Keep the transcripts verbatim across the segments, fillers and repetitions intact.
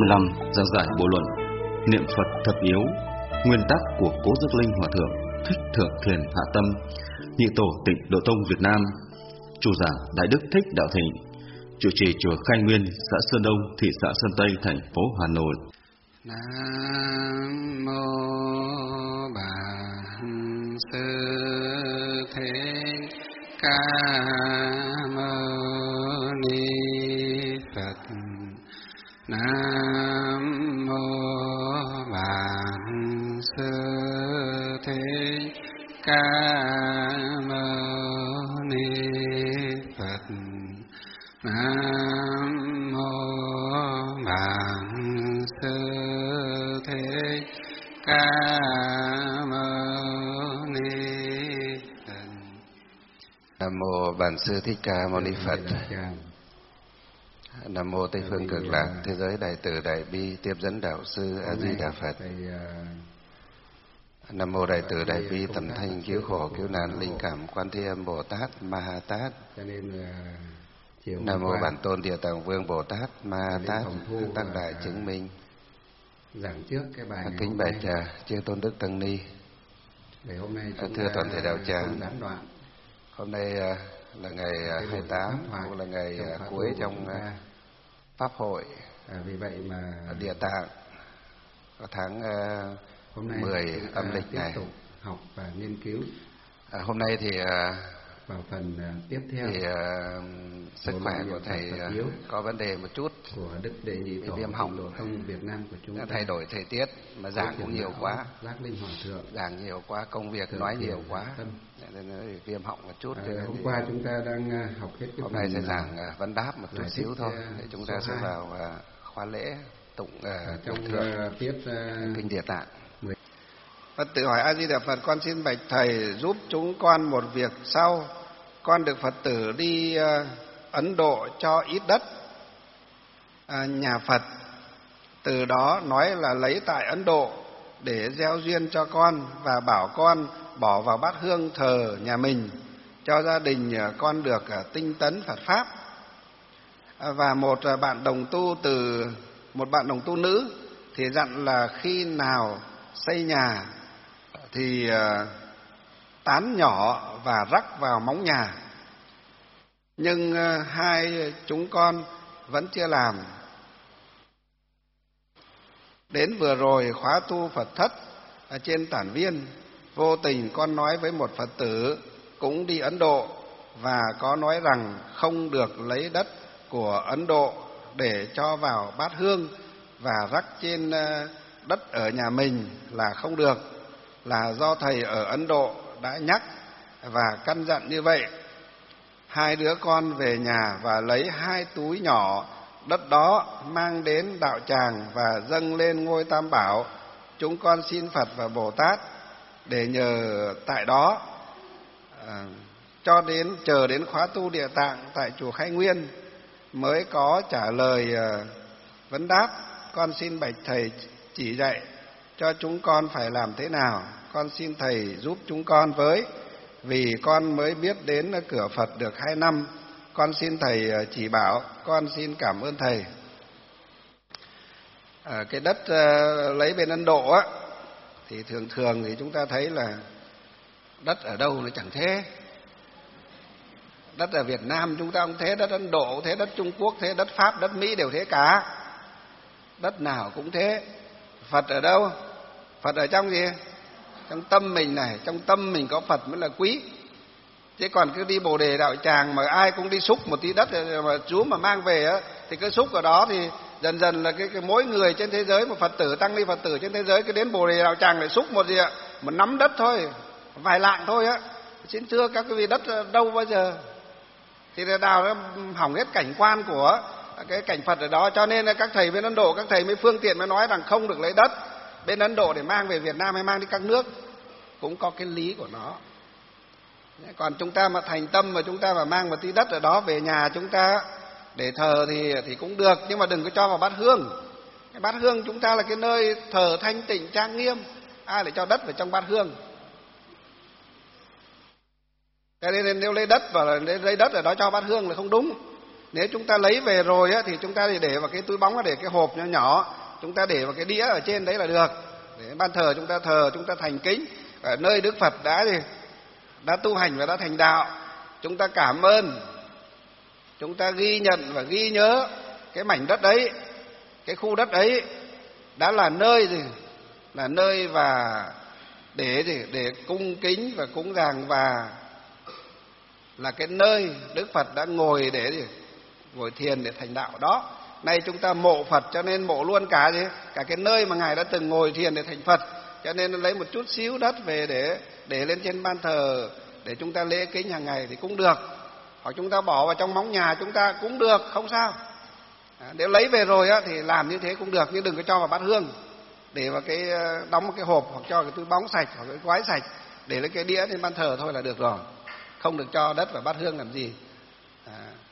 mươi lăm giảng giải bộ luận Niệm Phật thập yếu, nguyên tắc của Cố Giác Linh Hòa Thượng Thích Thượng Thiền Hạ Tâm, Nhị Tổ Tịnh Độ Tông Việt Nam. Chủ giảng Đại Đức Thích Đạo Thịnh, trụ trì chùa Khai Nguyên, xã Sơn Đông, thị xã Sơn Tây, thành phố Hà Nội. Nam mô Bản Sư Thích Ca Mâu Ni Phật. Nam mô Bản Sư Thích Ca Mâu Ni Phật. Nam mô Bản Sư Thích Ca Mâu Ni Phật. Nam mô Bản Sư Thích Ca Mâu Ni Phật. Nam mô Tây phương Cực Lạc Thế giới Đại Từ Đại Bi Tiếp dẫn Đạo sư A Di Đà Phật. Nam mô Đại Từ Đại Bi Tầm Thanh Cứu Khổ Cứu Nạn Linh Cảm Quan Thế Âm Bồ Tát Ma Ha Tát. Nam mô Bản Tôn Địa Tạng Vương Bồ Tát Ma Ha Tát. Tác Đại Chứng Minh. Giảng trước cái bài kính bạch chư Tôn Đức Tăng Ni. Hôm nay thưa toàn thể đạo tràng, hôm nay là ngày hai mươi tám, cũng là ngày cuối trong pháp hội à, vì vậy mà Địa Tạng tháng hôm nay mười âm lịch tiếp này tục học và nghiên cứu. À, hôm nay thì vào phần tiếp theo thì uh, sức khỏe của thầy uh, có vấn đề một chút của Đức Đệ Nhị Tổ viêm họng Độ Tông Việt Nam của chúng ta. Thay đổi thời tiết mà giảng cũng nhiều quá, Giác Linh Hòa Thượng giảng nhiều quá, công việc nói nhiều quá nên nó viêm họng một chút. À, hôm qua chúng ta đang học hết cái hôm nay sẽ giảng uh, vấn đáp một chút xíu thôi để chúng ta sẽ vào uh, khóa lễ tụng uh, trong thượng tiết uh, kinh Địa Tạng. Phật tử hỏi: A Di Đà Phật, con xin bạch thầy giúp chúng con một việc sau. Con được Phật tử đi uh, Ấn Độ cho ít đất uh, nhà Phật, từ đó nói là lấy tại Ấn Độ để gieo duyên cho con và bảo con bỏ vào bát hương thờ nhà mình cho gia đình uh, con được uh, tinh tấn Phật pháp. Uh, và một uh, bạn đồng tu từ một bạn đồng tu nữ thì dặn là khi nào xây nhà thì uh, tán nhỏ và rắc vào móng nhà. Nhưng uh, hai chúng con vẫn chưa làm. Đến vừa rồi khóa tu Phật thất ở trên Tản Viên, vô tình con nói với một Phật tử cũng đi Ấn Độ và có nói rằng không được lấy đất của Ấn Độ để cho vào bát hương và rắc trên uh, đất ở nhà mình là không được, là do thầy ở Ấn Độ đã nhắc và căn dặn như vậy. Hai đứa con về nhà và lấy hai túi nhỏ đất đó mang đến đạo tràng và dâng lên ngôi Tam Bảo. Chúng con xin Phật và Bồ Tát để nhờ tại đó à, cho đến chờ đến khóa tu Địa Tạng tại chùa Khai Nguyên mới có trả lời à, vấn đáp. Con xin bạch thầy chỉ dạy cho chúng con phải làm thế nào. Con xin thầy giúp chúng con với, vì con mới biết đến cửa Phật được hai năm. Con xin thầy chỉ bảo. Con xin cảm ơn thầy. À, cái đất uh, lấy bên Ấn Độ á thì thường thường thì chúng ta thấy là đất ở đâu nó chẳng thế. Đất ở Việt Nam chúng ta cũng thế, đất Ấn Độ cũng thế, đất Trung Quốc thế, đất Pháp, đất Mỹ đều thế cả. Đất nào cũng thế. Phật ở đâu? Phật ở trong gì? Trong tâm mình này, trong tâm mình có Phật mới là quý. Chứ còn cứ đi Bồ Đề đạo tràng mà ai cũng đi xúc một tí đất mà Chúa mà mang về á, thì cứ xúc ở đó thì dần dần là cái, cái mỗi người trên thế giới, một Phật tử, tăng ni Phật tử trên thế giới cứ đến Bồ Đề đạo tràng để xúc một gì ạ? Một nắm đất thôi, vài lạng thôi á. Xin thưa các quý vị, đất đâu bao giờ? Thì đào nó hỏng hết cảnh quan của cái cảnh Phật ở đó. Cho nên là các thầy bên Ấn Độ, các thầy mới phương tiện mới nói rằng không được lấy đất bên Ấn Độ để mang về Việt Nam hay mang đi các nước, cũng có cái lý của nó. Còn chúng ta mà thành tâm mà chúng ta mà mang một tí đất ở đó về nhà chúng ta để thờ thì thì cũng được, nhưng mà đừng có cho vào bát hương. Cái bát hương chúng ta là cái nơi thờ thanh tịnh trang nghiêm, ai lại cho đất vào trong bát hương? Cho nên nếu lấy đất và lấy đất ở đó cho bát hương là không đúng. Nếu chúng ta lấy về rồi á, thì chúng ta để vào cái túi bóng, để cái hộp nhỏ nhỏ, chúng ta để vào cái đĩa ở trên đấy là được. Để ban thờ chúng ta thờ, chúng ta thành kính ở nơi Đức Phật đã gì đã tu hành và đã thành đạo. Chúng ta cảm ơn, chúng ta ghi nhận và ghi nhớ cái mảnh đất ấy, cái khu đất ấy đã là nơi gì là nơi và để gì để cung kính và cúng dường, và là cái nơi Đức Phật đã ngồi để gì ngồi thiền để thành đạo đó. Nay chúng ta mộ Phật, cho nên mộ luôn cả gì cả cái nơi mà ngài đã từng ngồi thiền để thành Phật, cho nên lấy một chút xíu đất về để để lên trên ban thờ để chúng ta lễ kính hàng ngày thì cũng được, hoặc chúng ta bỏ vào trong móng nhà chúng ta cũng được, không sao. À, nếu lấy về rồi á, thì làm như thế cũng được, nhưng đừng có cho vào bát hương, để vào cái đóng một cái hộp, hoặc cho cái túi bóng sạch, hoặc cái gói sạch, để lấy cái đĩa lên ban thờ thôi là được rồi, không được cho đất vào bát hương làm gì. À.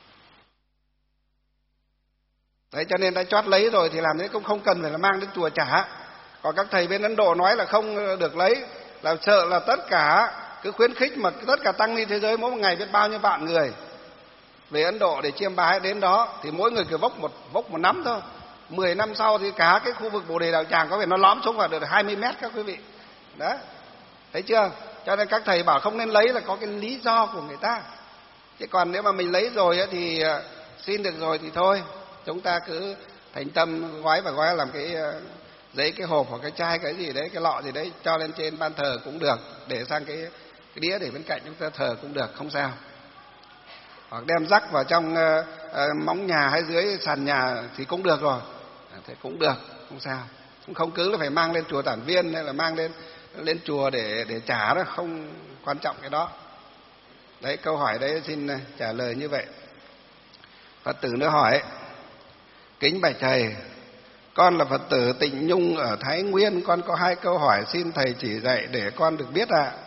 Đấy, cho nên đã chót lấy rồi thì làm thế cũng không cần phải là mang đến chùa trả. Còn các thầy bên Ấn Độ nói là không được lấy, là sợ là tất cả cứ khuyến khích mà tất cả tăng ni thế giới mỗi một ngày biết bao nhiêu vạn người về Ấn Độ để chiêm bái đến đó, thì mỗi người cứ vốc một vốc một nắm thôi. Mười năm sau thì cả cái khu vực Bồ Đề Đạo Tràng có vẻ nó lõm xuống vào được hai mươi mét các quý vị. Đấy, thấy chưa? Cho nên các thầy bảo không nên lấy là có cái lý do của người ta. Chứ còn nếu mà mình lấy rồi ấy, thì xin được rồi thì thôi, chúng ta cứ thành tâm gói và gói làm cái giấy, cái hộp hoặc cái chai cái gì đấy, cái lọ gì đấy, cho lên trên ban thờ cũng được, để sang cái, cái đĩa để bên cạnh chúng ta thờ cũng được, không sao. Hoặc đem rắc vào trong uh, uh, móng nhà hay dưới sàn nhà thì cũng được rồi, à, thế cũng được, không sao. Cũng không cứ là phải mang lên chùa Tản Viên hay là mang lên lên chùa để để trả đó, không quan trọng cái đó. Đấy, câu hỏi đấy xin trả lời như vậy. Phật tử nữa hỏi: kính bạch thầy, con là Phật tử Tịnh Nhung ở Thái Nguyên, con có hai câu hỏi xin thầy chỉ dạy để con được biết ạ.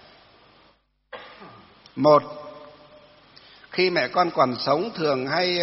À. Một, khi mẹ con còn sống thường hay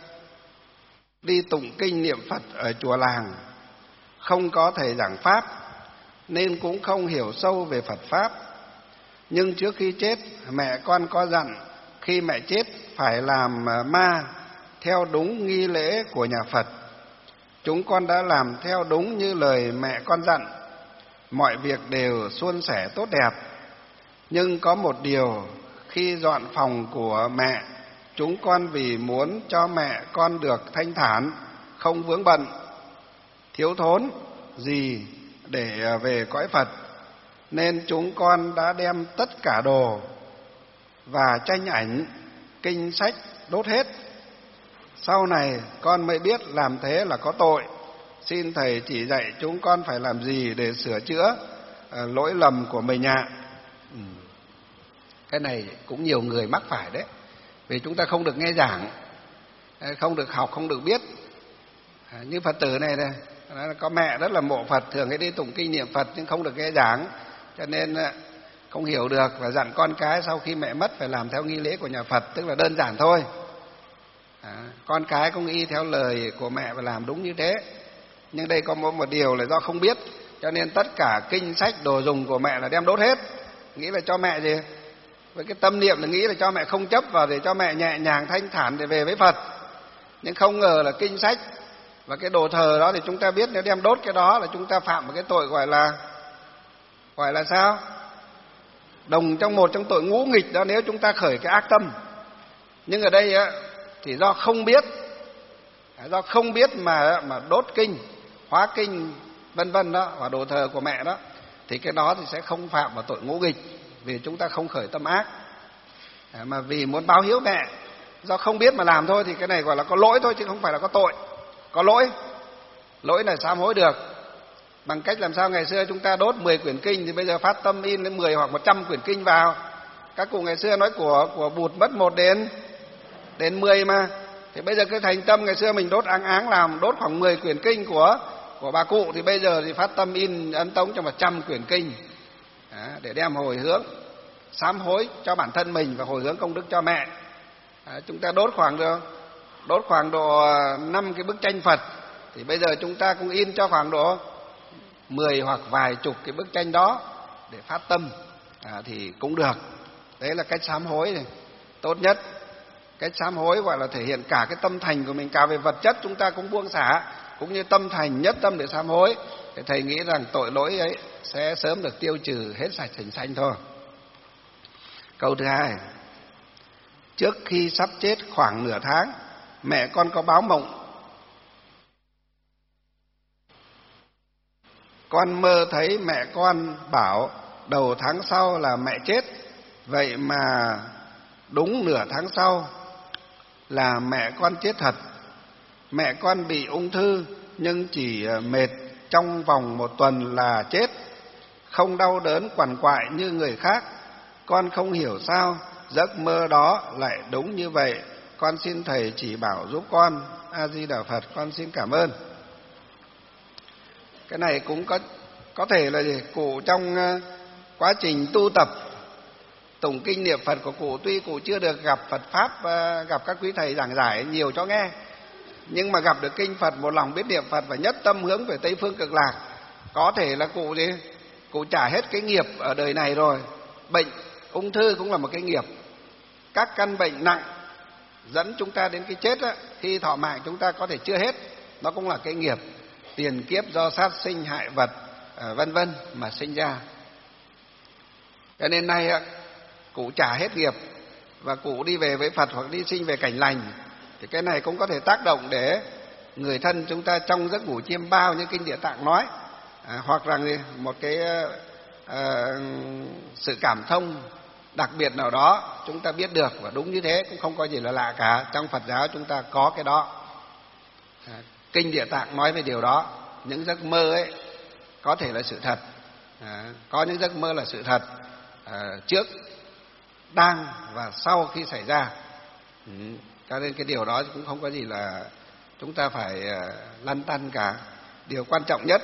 đi tụng kinh niệm Phật ở chùa làng, không có thầy giảng pháp nên cũng không hiểu sâu về Phật pháp. Nhưng trước khi chết, mẹ con có dặn khi mẹ chết phải làm ma theo đúng nghi lễ của nhà Phật. Chúng con đã làm theo đúng như lời mẹ con dặn, mọi việc đều suôn sẻ tốt đẹp. Nhưng có một điều, khi dọn phòng của mẹ, chúng con vì muốn cho mẹ con được thanh thản, không vướng bận, thiếu thốn gì để về cõi Phật, nên chúng con đã đem tất cả đồ và tranh ảnh, kinh sách đốt hết. Sau này con mới biết làm thế là có tội. Xin thầy chỉ dạy chúng con phải làm gì để sửa chữa uh, lỗi lầm của mình ạ. Ừ. Cái này cũng nhiều người mắc phải đấy. Vì chúng ta không được nghe giảng, không được học, không được biết. À, như Phật tử này này, có mẹ rất là mộ Phật, thường hay đi tụng kinh niệm Phật nhưng không được nghe giảng, cho nên không hiểu được, và dặn con cái sau khi mẹ mất phải làm theo nghi lễ của nhà Phật, tức là đơn giản thôi. À, con cái cũng y theo lời của mẹ và làm đúng như thế. Nhưng đây có một, một điều là do không biết, cho nên tất cả kinh sách đồ dùng của mẹ là đem đốt hết, nghĩ là cho mẹ gì, với cái tâm niệm là nghĩ là cho mẹ không chấp vào, để cho mẹ nhẹ nhàng thanh thản để về với Phật. Nhưng không ngờ là kinh sách và cái đồ thờ đó thì chúng ta biết nếu đem đốt cái đó là chúng ta phạm một cái tội gọi là gọi là sao? Đồng trong một trong tội ngũ nghịch đó, nếu chúng ta khởi cái ác tâm. Nhưng ở đây á, thì do không biết, do không biết mà mà đốt kinh, hóa kinh vân vân đó, và đồ thờ của mẹ đó, thì cái đó thì sẽ không phạm vào tội ngũ nghịch, vì chúng ta không khởi tâm ác. À, mà vì muốn báo hiếu mẹ, do không biết mà làm thôi, thì cái này gọi là có lỗi thôi chứ không phải là có tội. Có lỗi, lỗi là sám hối được. Bằng cách làm sao ngày xưa chúng ta đốt mười quyển kinh thì bây giờ phát tâm in đến mười hoặc một trăm quyển kinh vào. Các cụ ngày xưa nói của của bụt mất một đến đến mười mà. Thì bây giờ cái thành tâm ngày xưa mình đốt áng áng làm đốt khoảng mười quyển kinh của của bà cụ, thì bây giờ thì phát tâm in ấn tống cho một trăm quyển kinh. Đó, để đem hồi hướng sám hối cho bản thân mình và hồi hướng công đức cho mẹ. Đó, chúng ta đốt khoảng được đốt khoảng độ năm cái bức tranh Phật, thì bây giờ chúng ta cũng in cho khoảng độ mười hoặc vài chục cái bức tranh đó để phát tâm, à, thì cũng được. Đấy là cách sám hối này tốt nhất. Cái sám hối gọi là thể hiện cả cái tâm thành của mình, cả về vật chất chúng ta cũng buông xả, cũng như tâm thành nhất tâm để sám hối. Thì thầy nghĩ rằng tội lỗi ấy sẽ sớm được tiêu trừ hết sạch sành xanh thôi. Câu thứ hai, trước khi sắp chết khoảng nửa tháng, mẹ con có báo mộng. Con mơ thấy mẹ con bảo đầu tháng sau là mẹ chết. Vậy mà đúng nửa tháng sau là mẹ con chết thật. Mẹ con bị ung thư nhưng chỉ mệt trong vòng một tuần là chết, không đau đớn quằn quại như người khác. Con không hiểu sao giấc mơ đó lại đúng như vậy. Con xin thầy chỉ bảo giúp con. A Di Đà Phật, con xin cảm ơn. Cái này cũng có có thể là gì? Cụ trong uh, quá trình tu tập tụng kinh niệm Phật của cụ, tuy cụ chưa được gặp Phật pháp, uh, gặp các quý thầy giảng giải nhiều cho nghe, nhưng mà gặp được kinh Phật, một lòng biết niệm Phật và nhất tâm hướng về Tây phương Cực Lạc, có thể là cụ gì? Cụ trả hết cái nghiệp ở đời này rồi. Bệnh ung thư cũng là một cái nghiệp. Các căn bệnh nặng dẫn chúng ta đến cái chết á, khi thọ mạng chúng ta có thể chưa hết, nó cũng là cái nghiệp. Tiền kiếp do sát sinh hại vật, à, vân vân mà sinh ra. Cho nên nay á, cụ trả hết nghiệp và cụ đi về với Phật hoặc đi sinh về cảnh lành, thì cái này cũng có thể tác động để người thân chúng ta trong giấc ngủ chiêm bao như kinh Địa Tạng nói, à, hoặc rằng một cái à, sự cảm thông đặc biệt nào đó chúng ta biết được, và đúng như thế cũng không có gì là lạ cả. Trong Phật giáo chúng ta có cái đó. À, kinh Địa Tạng nói về điều đó. Những giấc mơ ấy có thể là sự thật, à, có những giấc mơ là sự thật, à, trước, đang và sau khi xảy ra. Ừ. Cho nên cái điều đó cũng không có gì là chúng ta phải uh, lăn tăn cả. Điều quan trọng nhất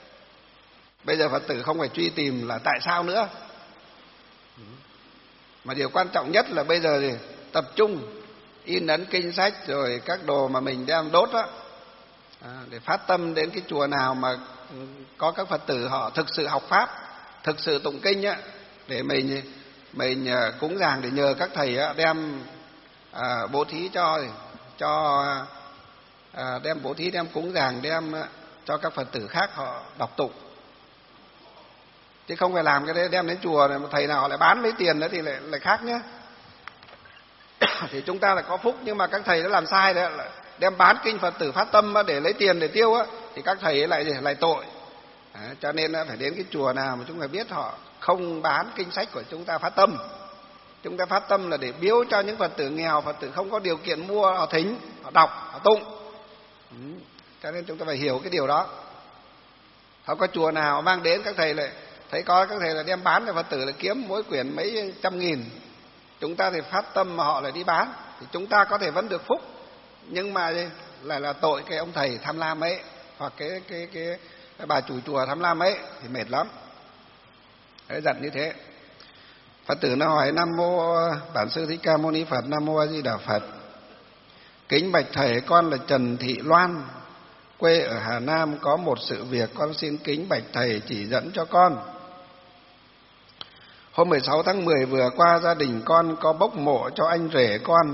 bây giờ Phật tử không phải truy tìm là tại sao nữa, ừ. mà điều quan trọng nhất là bây giờ thì tập trung in ấn kinh sách rồi các đồ mà mình đem đốt đó, à, để phát tâm đến cái chùa nào mà có các Phật tử họ thực sự học pháp, thực sự tụng kinh á, để mình mình cúng dường, để nhờ các thầy á, đem à, bố thí cho cho à, đem bố thí, đem cúng dường, đem cho các Phật tử khác họ đọc tụng, chứ không phải làm cái đấy đem đến chùa này, một thầy nào lại bán lấy tiền nữa thì lại lại khác nhé. Thì chúng ta là có phúc, nhưng mà các thầy đã làm sai đấy, đem bán kinh Phật tử phát tâm để lấy tiền để tiêu á, thì các thầy ấy lại lại tội. À, cho nên phải đến cái chùa nào mà chúng ta biết họ không bán kinh sách của chúng ta phát tâm. Chúng ta phát tâm là để biếu cho những Phật tử nghèo, Phật tử không có điều kiện mua, họ thính, họ đọc, họ tụng. Ừ. Cho nên chúng ta phải hiểu cái điều đó. Không có chùa nào mang đến các thầy lại thấy có các thầy là đem bán cho Phật tử là kiếm mỗi quyển mấy trăm nghìn. Chúng ta thì phát tâm mà họ lại đi bán, thì chúng ta có thể vẫn được phúc, nhưng mà lại là tội cái ông thầy tham lam ấy, hoặc cái cái cái, cái bà chủ chùa tham lam ấy, thì mệt lắm. Đấy, giận như thế. Phật tử nó hỏi: Nam mô Bản Sư Thích Ca Mâu Ni Phật. Nam mô A Di Đà Phật. Kính bạch thầy, con là Trần Thị Loan, quê ở Hà Nam, có một sự việc con xin kính bạch thầy chỉ dẫn cho con. Hôm mười sáu tháng mười vừa qua, gia đình con có bốc mộ cho anh rể con.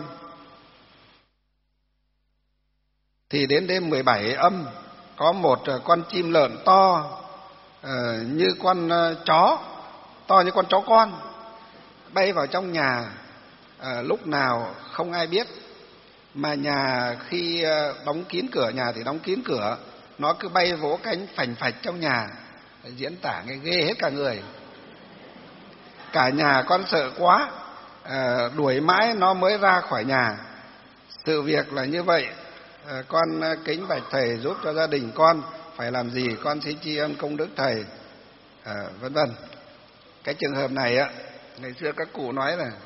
Thì đến đêm mười bảy âm, có một con chim lợn to uh, như con uh, chó, to như con chó con, bay vào trong nhà, à, lúc nào không ai biết, mà nhà khi đóng kín cửa nhà thì đóng kín cửa, nó cứ bay vỗ cánh phành phạch trong nhà, diễn tả nghe ghê hết cả người. Cả nhà con sợ quá, à, đuổi mãi nó mới ra khỏi nhà. Sự việc là như vậy, à, con kính bạch thầy giúp cho gia đình con phải làm gì, con xin tri ân công đức thầy, à, vân vân. Cái trường hợp này á, ngày xưa các cụ nói là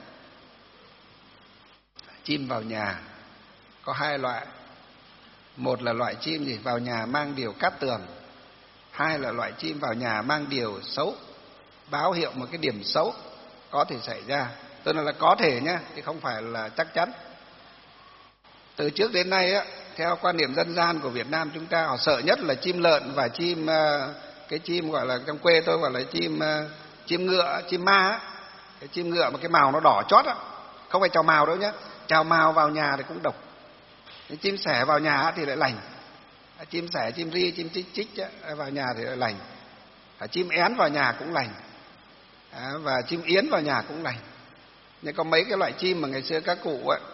chim vào nhà có hai loại. Một là loại chim gì vào nhà mang điều cát tường, hai là loại chim vào nhà mang điều xấu, báo hiệu một cái điểm xấu có thể xảy ra. Tức là, là có thể nhé, chứ không phải là chắc chắn. Từ trước đến nay á, theo quan niệm dân gian của Việt Nam chúng ta, họ sợ nhất là chim lợn và chim, cái chim gọi là trong quê tôi gọi là chim chim ngựa, chim ma á. Cái chim ngựa mà cái màu nó đỏ chót á, không phải trào màu đâu nhé, chào mào vào nhà thì cũng độc. Chim sẻ vào nhà thì lại lành. Chim sẻ, chim ri, chim chích chích vào nhà thì lại lành. Chim én vào nhà cũng lành. Và chim yến vào nhà cũng lành. Nhưng có mấy cái loại chim mà ngày xưa các cụ ấy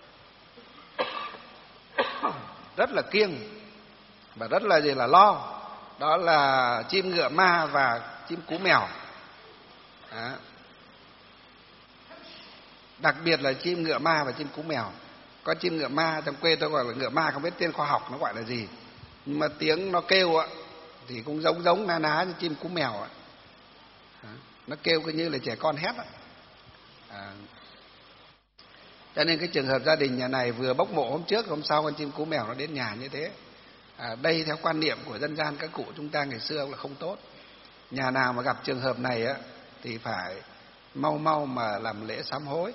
rất là kiêng và rất là gì là lo. Đó là chim ngựa ma và chim cú mèo. Đó. Đặc biệt là chim ngựa ma và chim cú mèo. Có chim ngựa ma, trong quê tôi gọi là ngựa ma, không biết tên khoa học nó gọi là gì, nhưng mà tiếng nó kêu ạ thì cũng giống giống ná ná như chim cú mèo ạ. Nó kêu cứ như là trẻ con hét ạ. À. Cho nên cái trường hợp gia đình nhà này vừa bốc mộ hôm trước, hôm sau con chim cú mèo nó đến nhà như thế. À, đây theo quan niệm của dân gian các cụ chúng ta ngày xưa là không tốt. Nhà nào mà gặp trường hợp này á thì phải mau mau mà làm lễ sám hối.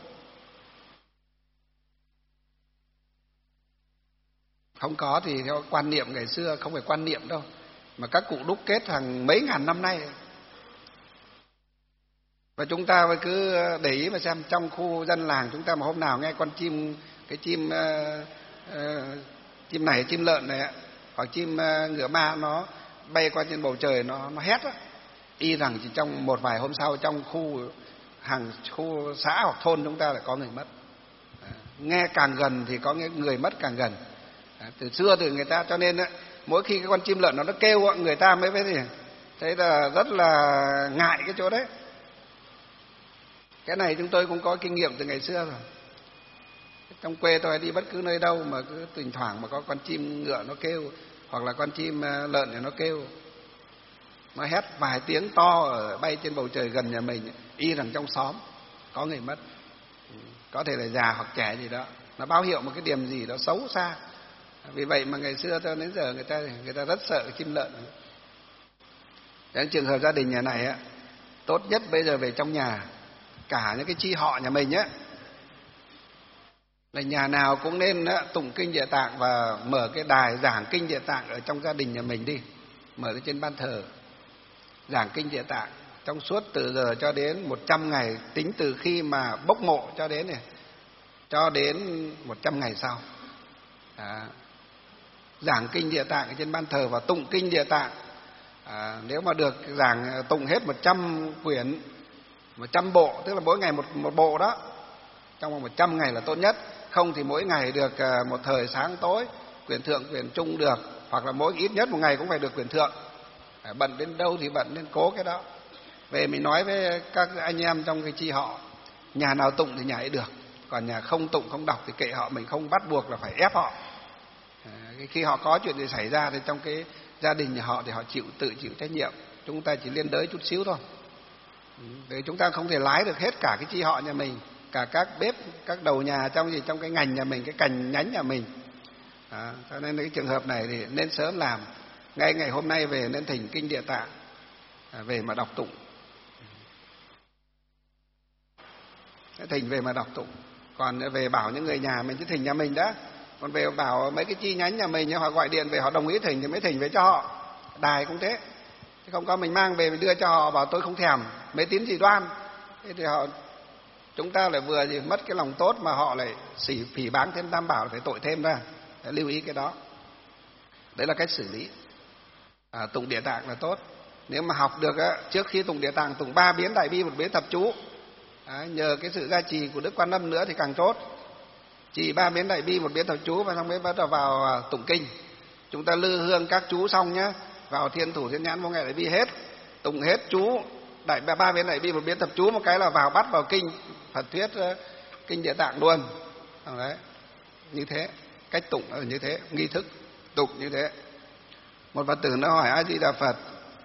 Không có thì theo quan niệm ngày xưa, không phải quan niệm đâu, mà các cụ đúc kết hàng mấy ngàn năm nay. Và chúng ta phải cứ để ý mà xem, trong khu dân làng chúng ta mà hôm nào nghe con chim, cái chim uh, uh, chim này, chim lợn này, hoặc chim uh, ngựa ma nó bay qua trên bầu trời, nó nó hét á, y rằng chỉ trong một vài hôm sau trong khu hàng khu xã hoặc thôn chúng ta lại có người mất. À, nghe càng gần thì có người mất càng gần. À, từ xưa từ người ta, cho nên á, mỗi khi cái con chim lợn nó nó kêu người ta mới biết gì, thế là rất là ngại cái chỗ đấy. Cái này chúng tôi cũng có kinh nghiệm từ ngày xưa rồi. Trong quê tôi đi bất cứ nơi đâu mà cứ thỉnh thoảng mà có con chim ngựa nó kêu, hoặc là con chim lợn thì nó kêu, nó hét vài tiếng to ở bay trên bầu trời gần nhà mình, y rằng trong xóm có người mất, có thể là già hoặc trẻ gì đó, nó báo hiệu một cái điểm gì đó xấu xa. Vì vậy mà ngày xưa cho đến giờ người ta người ta rất sợ chim lợn. Trong trường hợp gia đình nhà này á, tốt nhất bây giờ về trong nhà, cả những cái chi họ nhà mình á, là nhà nào cũng nên á, tụng kinh Địa Tạng và mở cái đài giảng kinh Địa Tạng ở trong gia đình nhà mình đi, mở cái trên ban thờ giảng kinh Địa Tạng trong suốt từ giờ cho đến một trăm ngày, tính từ khi mà bốc mộ cho đến này, cho đến một trăm ngày sau. À, giảng kinh Địa Tạng ở trên ban thờ và tụng kinh Địa Tạng. À, nếu mà được giảng tụng hết một trăm quyển, một trăm bộ, tức là mỗi ngày một một bộ đó, trong vòng một trăm ngày là tốt nhất. Không thì mỗi ngày được một thời sáng tối, quyển thượng, quyển trung được, hoặc là mỗi ít nhất một ngày cũng phải được quyển thượng. À, bận đến đâu thì bận, nên cố cái đó. Về mình nói với các anh em trong cái chi họ, nhà nào tụng thì nhà ấy được, còn nhà không tụng không đọc thì kệ họ, mình không bắt buộc là phải ép họ. À, khi họ có chuyện gì xảy ra thì trong cái gia đình nhà họ thì họ chịu tự chịu trách nhiệm, chúng ta chỉ liên đới chút xíu thôi. Để chúng ta không thể lái được hết cả cái chi họ nhà mình, cả các bếp, các đầu nhà trong gì trong cái ngành nhà mình, cái cành nhánh nhà mình. À, cho nên cái trường hợp này thì nên sớm làm, ngay ngày hôm nay về nên thỉnh kinh Địa Tạng, à, về mà đọc tụng, thỉnh về mà đọc tụng. Còn về bảo những người nhà mình chứ thỉnh nhà mình đã, còn về bảo mấy cái chi nhánh nhà mình, họ gọi điện về họ đồng ý thỉnh thì mới thỉnh về cho họ. Đài cũng thế, chứ không có mình mang về mình đưa cho họ bảo tôi không thèm, mê tín dị đoan, thế thì họ, chúng ta lại vừa gì mất cái lòng tốt mà họ lại xỉ phỉ báng thêm tam bảo, phải tội thêm ra. Để lưu ý cái đó. Đấy là cách xử lý. À, tụng Địa Tạng là tốt. Nếu mà học được á, trước khi tụng Địa Tạng tụng ba biến đại bi, một biến thập chú. À, nhờ cái sự gia trì của Đức Quan Âm nữa thì càng tốt. Chỉ ba biến đại bi, một biến thập chú, và xong mới bắt đầu vào tụng kinh. Chúng ta lư hương các chú xong nhá, vào thiên thủ thiên nhãn vô ngại đại bi hết, tụng hết chú đại ba biến đại bi, một biến thập chú, một cái là vào bắt vào kinh Phật thuyết kinh Địa Tạng luôn. Đấy, như thế, cách tụng là như thế, nghi thức tụng như thế. Một Phật tử nó hỏi A Di Đà Phật: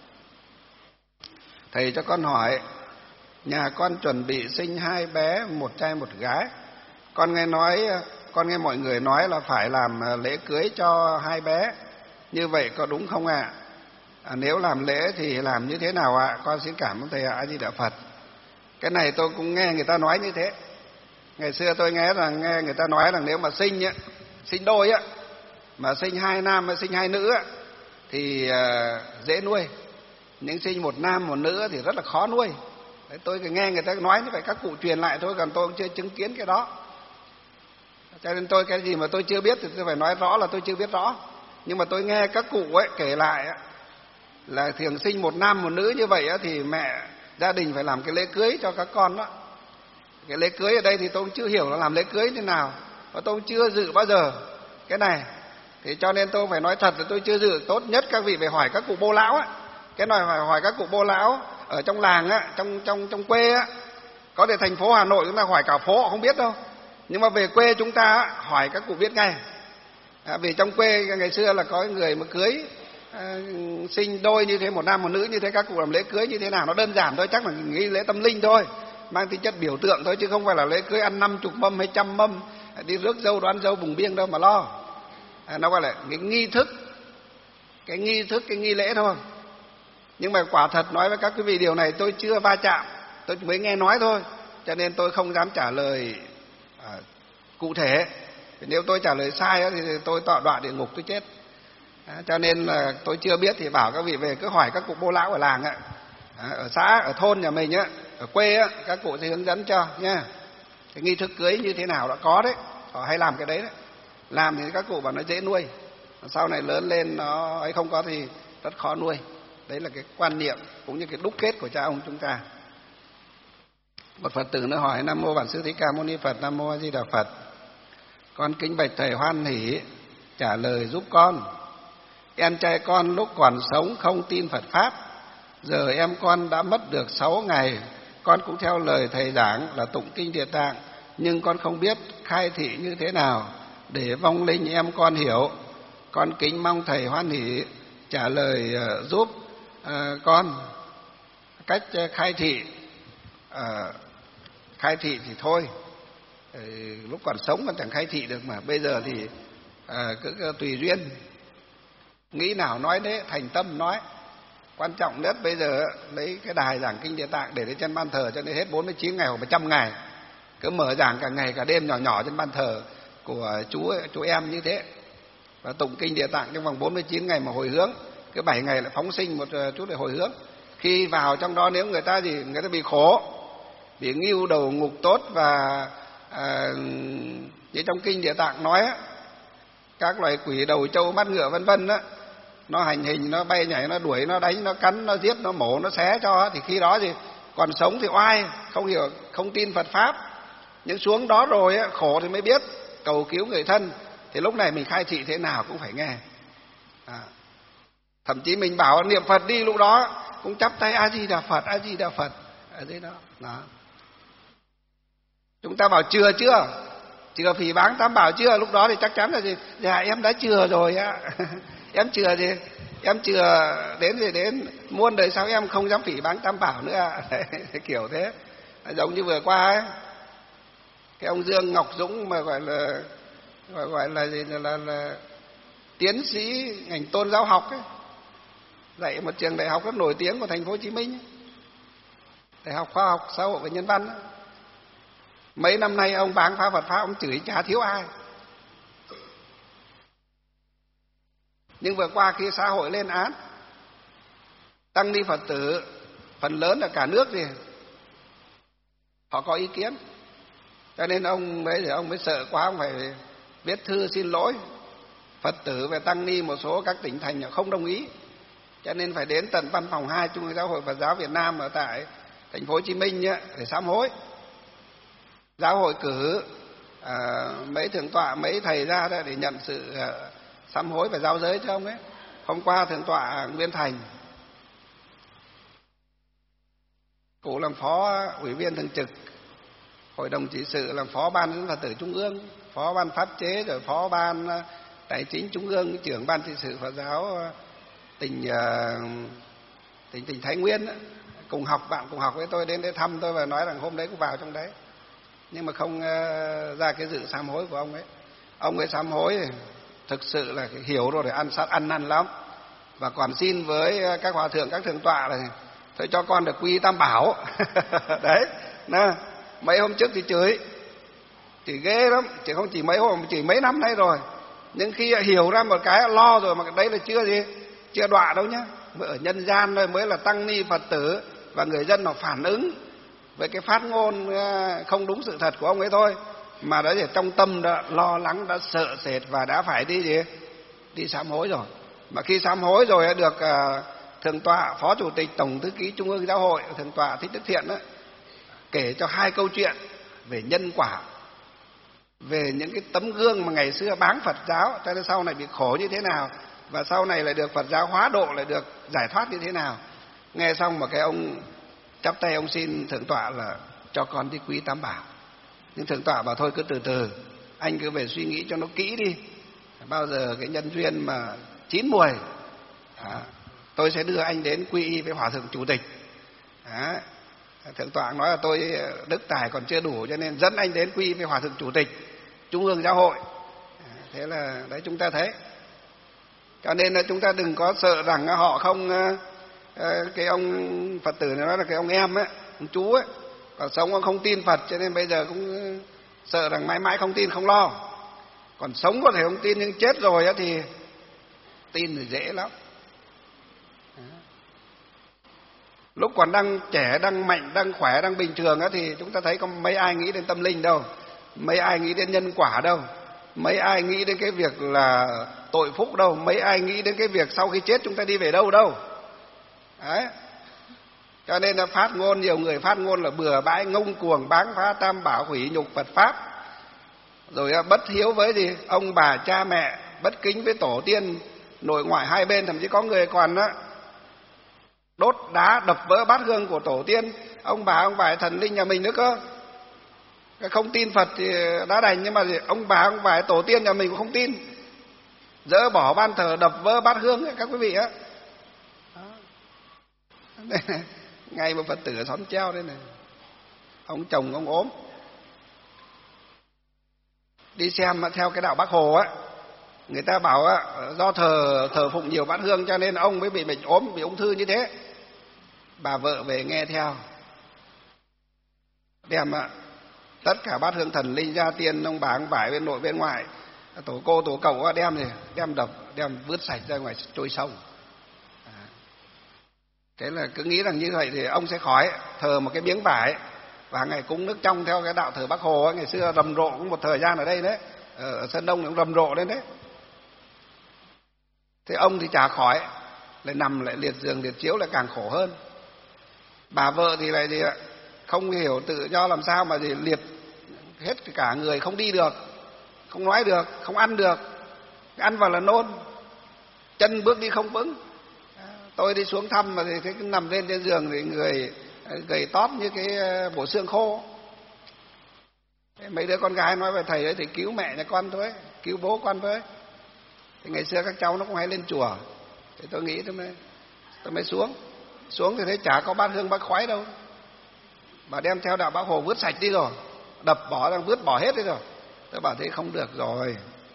thầy cho con hỏi, nhà con chuẩn bị sinh hai bé, một trai một gái. Con nghe nói, con nghe mọi người nói là phải làm lễ cưới cho hai bé, như vậy có đúng không ạ? À, nếu làm lễ thì làm như thế nào ạ? Con xin cảm ơn thầy A Di Đà Phật. Cái này tôi cũng nghe người ta nói như thế. Ngày xưa tôi nghe rằng nghe người ta nói rằng nếu mà sinh á, sinh đôi á, mà sinh hai nam hay sinh hai nữ á, thì uh, dễ nuôi. Nhưng sinh một nam một nữ thì rất là khó nuôi. Đấy, tôi nghe người ta nói như vậy, các cụ truyền lại thôi, còn tôi cũng chưa chứng kiến cái đó. Cho nên tôi cái gì mà tôi chưa biết thì tôi phải nói rõ là tôi chưa biết rõ. Nhưng mà tôi nghe các cụ ấy kể lại ấy, là thường sinh một nam một nữ như vậy ấy, thì mẹ gia đình phải làm cái lễ cưới cho các con đó. Cái lễ cưới ở đây thì tôi cũng chưa hiểu là làm lễ cưới thế nào, và tôi cũng chưa dự bao giờ cái này. Thì cho nên tôi phải nói thật là tôi chưa dự. Tốt nhất các vị phải hỏi các cụ bô lão á. Cái này phải hỏi các cụ bô lão ở trong làng á, trong trong trong quê á. Có thể thành phố Hà Nội chúng ta hỏi cả phố không biết đâu. Nhưng mà về quê chúng ta á, hỏi các cụ biết ngay. À, vì trong quê ngày xưa là có người mà cưới à, sinh đôi như thế, một nam một nữ như thế, các cụ làm lễ cưới như thế nào nó đơn giản thôi, chắc là nghi lễ tâm linh thôi, mang tính chất biểu tượng thôi, chứ không phải là lễ cưới ăn năm chục mâm hay trăm mâm, đi rước dâu đoán dâu bùng biêng đâu mà lo. À, nó gọi là cái nghi thức, cái nghi thức, cái nghi lễ thôi. Nhưng mà quả thật nói với các quý vị điều này tôi chưa va chạm, tôi mới nghe nói thôi, cho nên tôi không dám trả lời à, cụ thể. Nếu tôi trả lời sai thì tôi tọa đọa địa ngục, tôi chết. À, cho nên là tôi chưa biết thì bảo các vị về cứ hỏi các cụ bô lão ở làng ạ, à, ở xã, ở thôn nhà mình á, ở quê á, các cụ sẽ hướng dẫn cho nha. Cái nghi thức cưới như thế nào đã có đấy, họ hay làm cái đấy đấy. Làm thì các cụ bảo nó dễ nuôi, sau này lớn lên nó ấy không có thì rất khó nuôi. Đấy là cái quan niệm cũng như cái đúc kết của cha ông chúng ta. Một Phật tử nó hỏi: Nam mô Bản Sư Thích Ca Mâu Ni Phật. Nam mô A Di Đà Phật. Con kính bạch thầy hoan hỷ trả lời giúp con. Em trai con lúc còn sống không tin Phật pháp, giờ em con đã mất được sáu ngày, con cũng theo lời thầy giảng là tụng kinh Địa Tạng, nhưng con không biết khai thị như thế nào để vong linh em con hiểu. Con kính mong thầy hoan hỷ trả lời uh, giúp uh, con cách uh, khai thị. Uh, khai thị thì thôi, uh, lúc còn sống còn chẳng khai thị được, mà bây giờ thì uh, cứ, cứ tùy duyên, nghĩ nào nói đấy, thành tâm nói. Quan trọng nhất bây giờ lấy cái đài giảng kinh Địa Tạng để lên trên ban thờ cho nên hết bốn mươi chín ngày hoặc một trăm ngày, cứ mở giảng cả ngày cả đêm nhỏ nhỏ trên ban thờ của chú chú em như thế, và tụng kinh Địa Tạng trong vòng bốn mươi chín ngày mà hồi hướng, cứ bảy ngày lại phóng sinh một chút để hồi hướng. Khi vào trong đó nếu người ta gì người ta bị khổ, bị ngưu đầu ngục tốt, và à, như trong kinh Địa Tạng nói á, các loài quỷ đầu trâu mắt ngựa vân vân á, nó hành hình, nó bay nhảy, nó đuổi, nó đánh, nó cắn, nó giết, nó mổ, nó xé cho, thì khi đó thì còn sống thì oai, không hiểu, không tin Phật pháp. Nhưng xuống đó rồi á, khổ thì mới biết, cầu cứu người thân, thì lúc này mình khai thị thế nào cũng phải nghe. À, thậm chí mình bảo niệm Phật đi, lúc đó cũng chắp tay A Di Đà Phật, A Di Đà Phật ở dưới đó. Đó. Chúng ta bảo chừa chưa, chừa phỉ báng tam bảo chưa, lúc đó thì chắc chắn là gì? Dạ em đã chừa rồi á. Em chừa gì? Em chừa đến thì đến, muôn đời sau em không dám phỉ báng tam bảo nữa. Kiểu thế. Giống như vừa qua ấy, cái ông Dương Ngọc Dũng mà gọi là gọi, gọi là gì là, là, là tiến sĩ ngành tôn giáo học ấy, dạy một trường đại học rất nổi tiếng của thành phố Hồ Chí Minh ấy, Đại học Khoa học Xã hội và Nhân văn ấy. Mấy năm nay ông báng phá Phật pháp, ông chửi chả thiếu ai. Nhưng vừa qua khi xã hội lên án, tăng ni Phật tử phần lớn là cả nước thì họ có ý kiến, cho nên ông mới ông mới sợ quá, ông phải viết thư xin lỗi Phật tử về tăng ni một số các tỉnh thành không đồng ý, cho nên phải đến tận văn phòng hai Trung ương Giáo hội Phật giáo Việt Nam ở tại thành phố Hồ Chí Minh để sám hối. Giáo hội cử à, mấy thượng tọa, mấy thầy ra để nhận sự à, sám hối và giao giới cho ông ấy. Hôm qua thượng tọa Nguyên Thành, cụ làm phó ủy viên thường trực hội đồng trị sự, làm phó ban dẫn Phật tử Trung ương, phó ban pháp chế, rồi phó ban tài chính Trung ương, trưởng ban trị sự Phật giáo tỉnh tỉnh tỉnh Thái Nguyên, cùng học, bạn cùng học với tôi đến để thăm tôi và nói rằng hôm đấy cũng vào trong đấy, nhưng mà không ra cái dự sám hối của ông ấy. Ông ấy sám hối thực sự là hiểu rồi để ăn sát ăn năn lắm, và còn xin với các hòa thượng, các thượng tọa này thôi cho con được quy tam bảo. Đấy, nè, mấy hôm trước thì chửi chửi ghê lắm, chỉ không chỉ mấy hôm, chỉ mấy năm nay rồi. Nhưng khi hiểu ra một cái lo rồi, mà đấy là chưa gì, chưa đọa đâu nhá. Mới ở nhân gian thôi mới là tăng ni Phật tử và người dân họ phản ứng với cái phát ngôn không đúng sự thật của ông ấy thôi. mà đã trong tâm đã lo lắng, đã sợ sệt và đã phải đi gì? Đi sám hối rồi. Mà khi sám hối rồi được uh, Thượng tọa Phó Chủ tịch Tổng Thư ký Trung ương Giáo hội Thượng tọa Thích Đức Thiện đó, kể cho hai câu chuyện về nhân quả, về những cái tấm gương mà ngày xưa báng Phật giáo cho nên sau này bị khổ như thế nào, và sau này lại được Phật giáo hóa độ, lại được giải thoát như thế nào. Nghe xong mà cái ông chắp tay ông xin Thượng tọa là cho con đi quy Tam Bảo. Nhưng Thượng tọa bảo thôi cứ từ từ, anh cứ về suy nghĩ cho nó kỹ đi, bao giờ cái nhân duyên mà chín mùi à, tôi sẽ đưa anh đến quy y với Hòa thượng Chủ tịch. À, Thượng tọa nói là tôi đức tài còn chưa đủ cho nên dẫn anh đến quy y với Hòa thượng Chủ tịch Trung ương Giáo hội. À, thế là đấy chúng ta thấy. Cho nên là chúng ta đừng có sợ rằng họ không, cái ông Phật tử này nói là cái ông em ấy, ông chú ấy, còn sống ông không tin Phật cho nên bây giờ cũng sợ rằng mãi mãi không tin không lo. Còn sống có thể không tin nhưng chết rồi á thì tin thì dễ lắm. Lúc còn đang trẻ, đang mạnh, đang khỏe, đang bình thường á thì chúng ta thấy có mấy ai nghĩ đến tâm linh đâu, mấy ai nghĩ đến nhân quả đâu, mấy ai nghĩ đến cái việc là tội phúc đâu, mấy ai nghĩ đến cái việc sau khi chết chúng ta đi về đâu đâu. Đấy. Cho nên là phát ngôn, nhiều người phát ngôn là bừa bãi, ngông cuồng, báng phá Tam Bảo, hủy nhục Phật Pháp. Rồi bất hiếu với gì? Ông bà cha mẹ, bất kính với tổ tiên, nội ngoại hai bên, thậm chí có người còn đó, đốt đá đập vỡ bát hương của tổ tiên, ông bà, ông bà thần linh nhà mình nữa cơ. Không tin Phật thì đã đành, nhưng mà ông bà, ông bà tổ tiên nhà mình cũng không tin. Dỡ bỏ ban thờ, đập vỡ bát hương ấy, các quý vị á. Ngay một Phật tử ở xóm treo đây này, ông chồng ông ốm, đi xem theo cái đạo Bác Hồ á, người ta bảo á, do thờ thờ phụng nhiều bát hương cho nên ông mới bị bệnh ốm, bị ung thư như thế. Bà vợ về nghe theo, đem á, tất cả bát hương thần linh gia tiên, ông bà ông vải bên nội bên ngoài, tổ cô tổ cậu á, đem thì đem đập, đem vứt sạch ra ngoài trôi sông. À. Thế là cứ nghĩ rằng như vậy thì ông sẽ khỏi, thờ một cái miếng vải và ngày cúng nước trong theo cái đạo thờ Bác Hồ ấy, ngày xưa rầm rộ cũng một thời gian ở đây đấy, ở Sơn Đông cũng rầm rộ lên đấy. Thế ông thì chả khỏi, lại nằm lại liệt giường liệt chiếu lại càng khổ hơn. Bà vợ thì lại gì ạ, không hiểu tự do làm sao mà gì liệt hết cả người, không đi được, không nói được, không ăn được, ăn vào là nôn, chân bước đi không vững. Tôi đi xuống thăm mà thì thấy nằm lên trên giường thì người gầy tóp như cái bộ xương khô. Mấy đứa con gái nói với thầy ấy thì cứu mẹ nhà con thôi, cứu bố con với. Thì ngày xưa các cháu nó cũng hay lên chùa, thì tôi nghĩ tôi mới tôi mới xuống xuống thì thấy chả có bát hương bát khoái đâu, mà đem theo đạo Bác Hồ vứt sạch đi rồi, đập bỏ ra, vứt bỏ hết đi rồi. Tôi bảo thế không được rồi.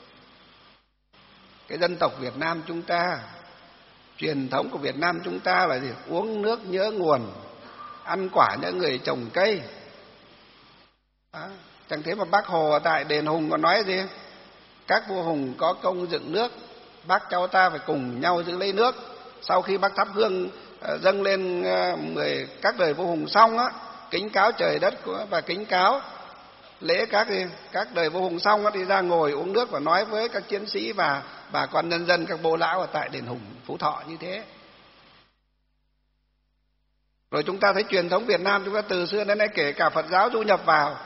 Cái dân tộc Việt Nam chúng ta, truyền thống của Việt Nam chúng ta là gì? Uống nước nhớ nguồn, ăn quả nhớ người trồng cây. Đó. Chẳng thế mà Bác Hồ tại đền Hùng còn nói gì? Các vua hùng có công dựng nước, bác cháu ta phải cùng nhau giữ lấy nước. Sau khi bác thắp hương uh, dâng lên uh, mười các đời vua hùng xong á, kính cáo trời đất của, và kính cáo lễ các các đời vua hùng xong á, thì ra ngồi uống nước và nói với các chiến sĩ và bà con nhân dân, các bố lão ở tại đền Hùng Phú Thọ như thế. Rồi chúng ta thấy truyền thống Việt Nam chúng ta từ xưa đến nay, kể cả Phật giáo du nhập vào,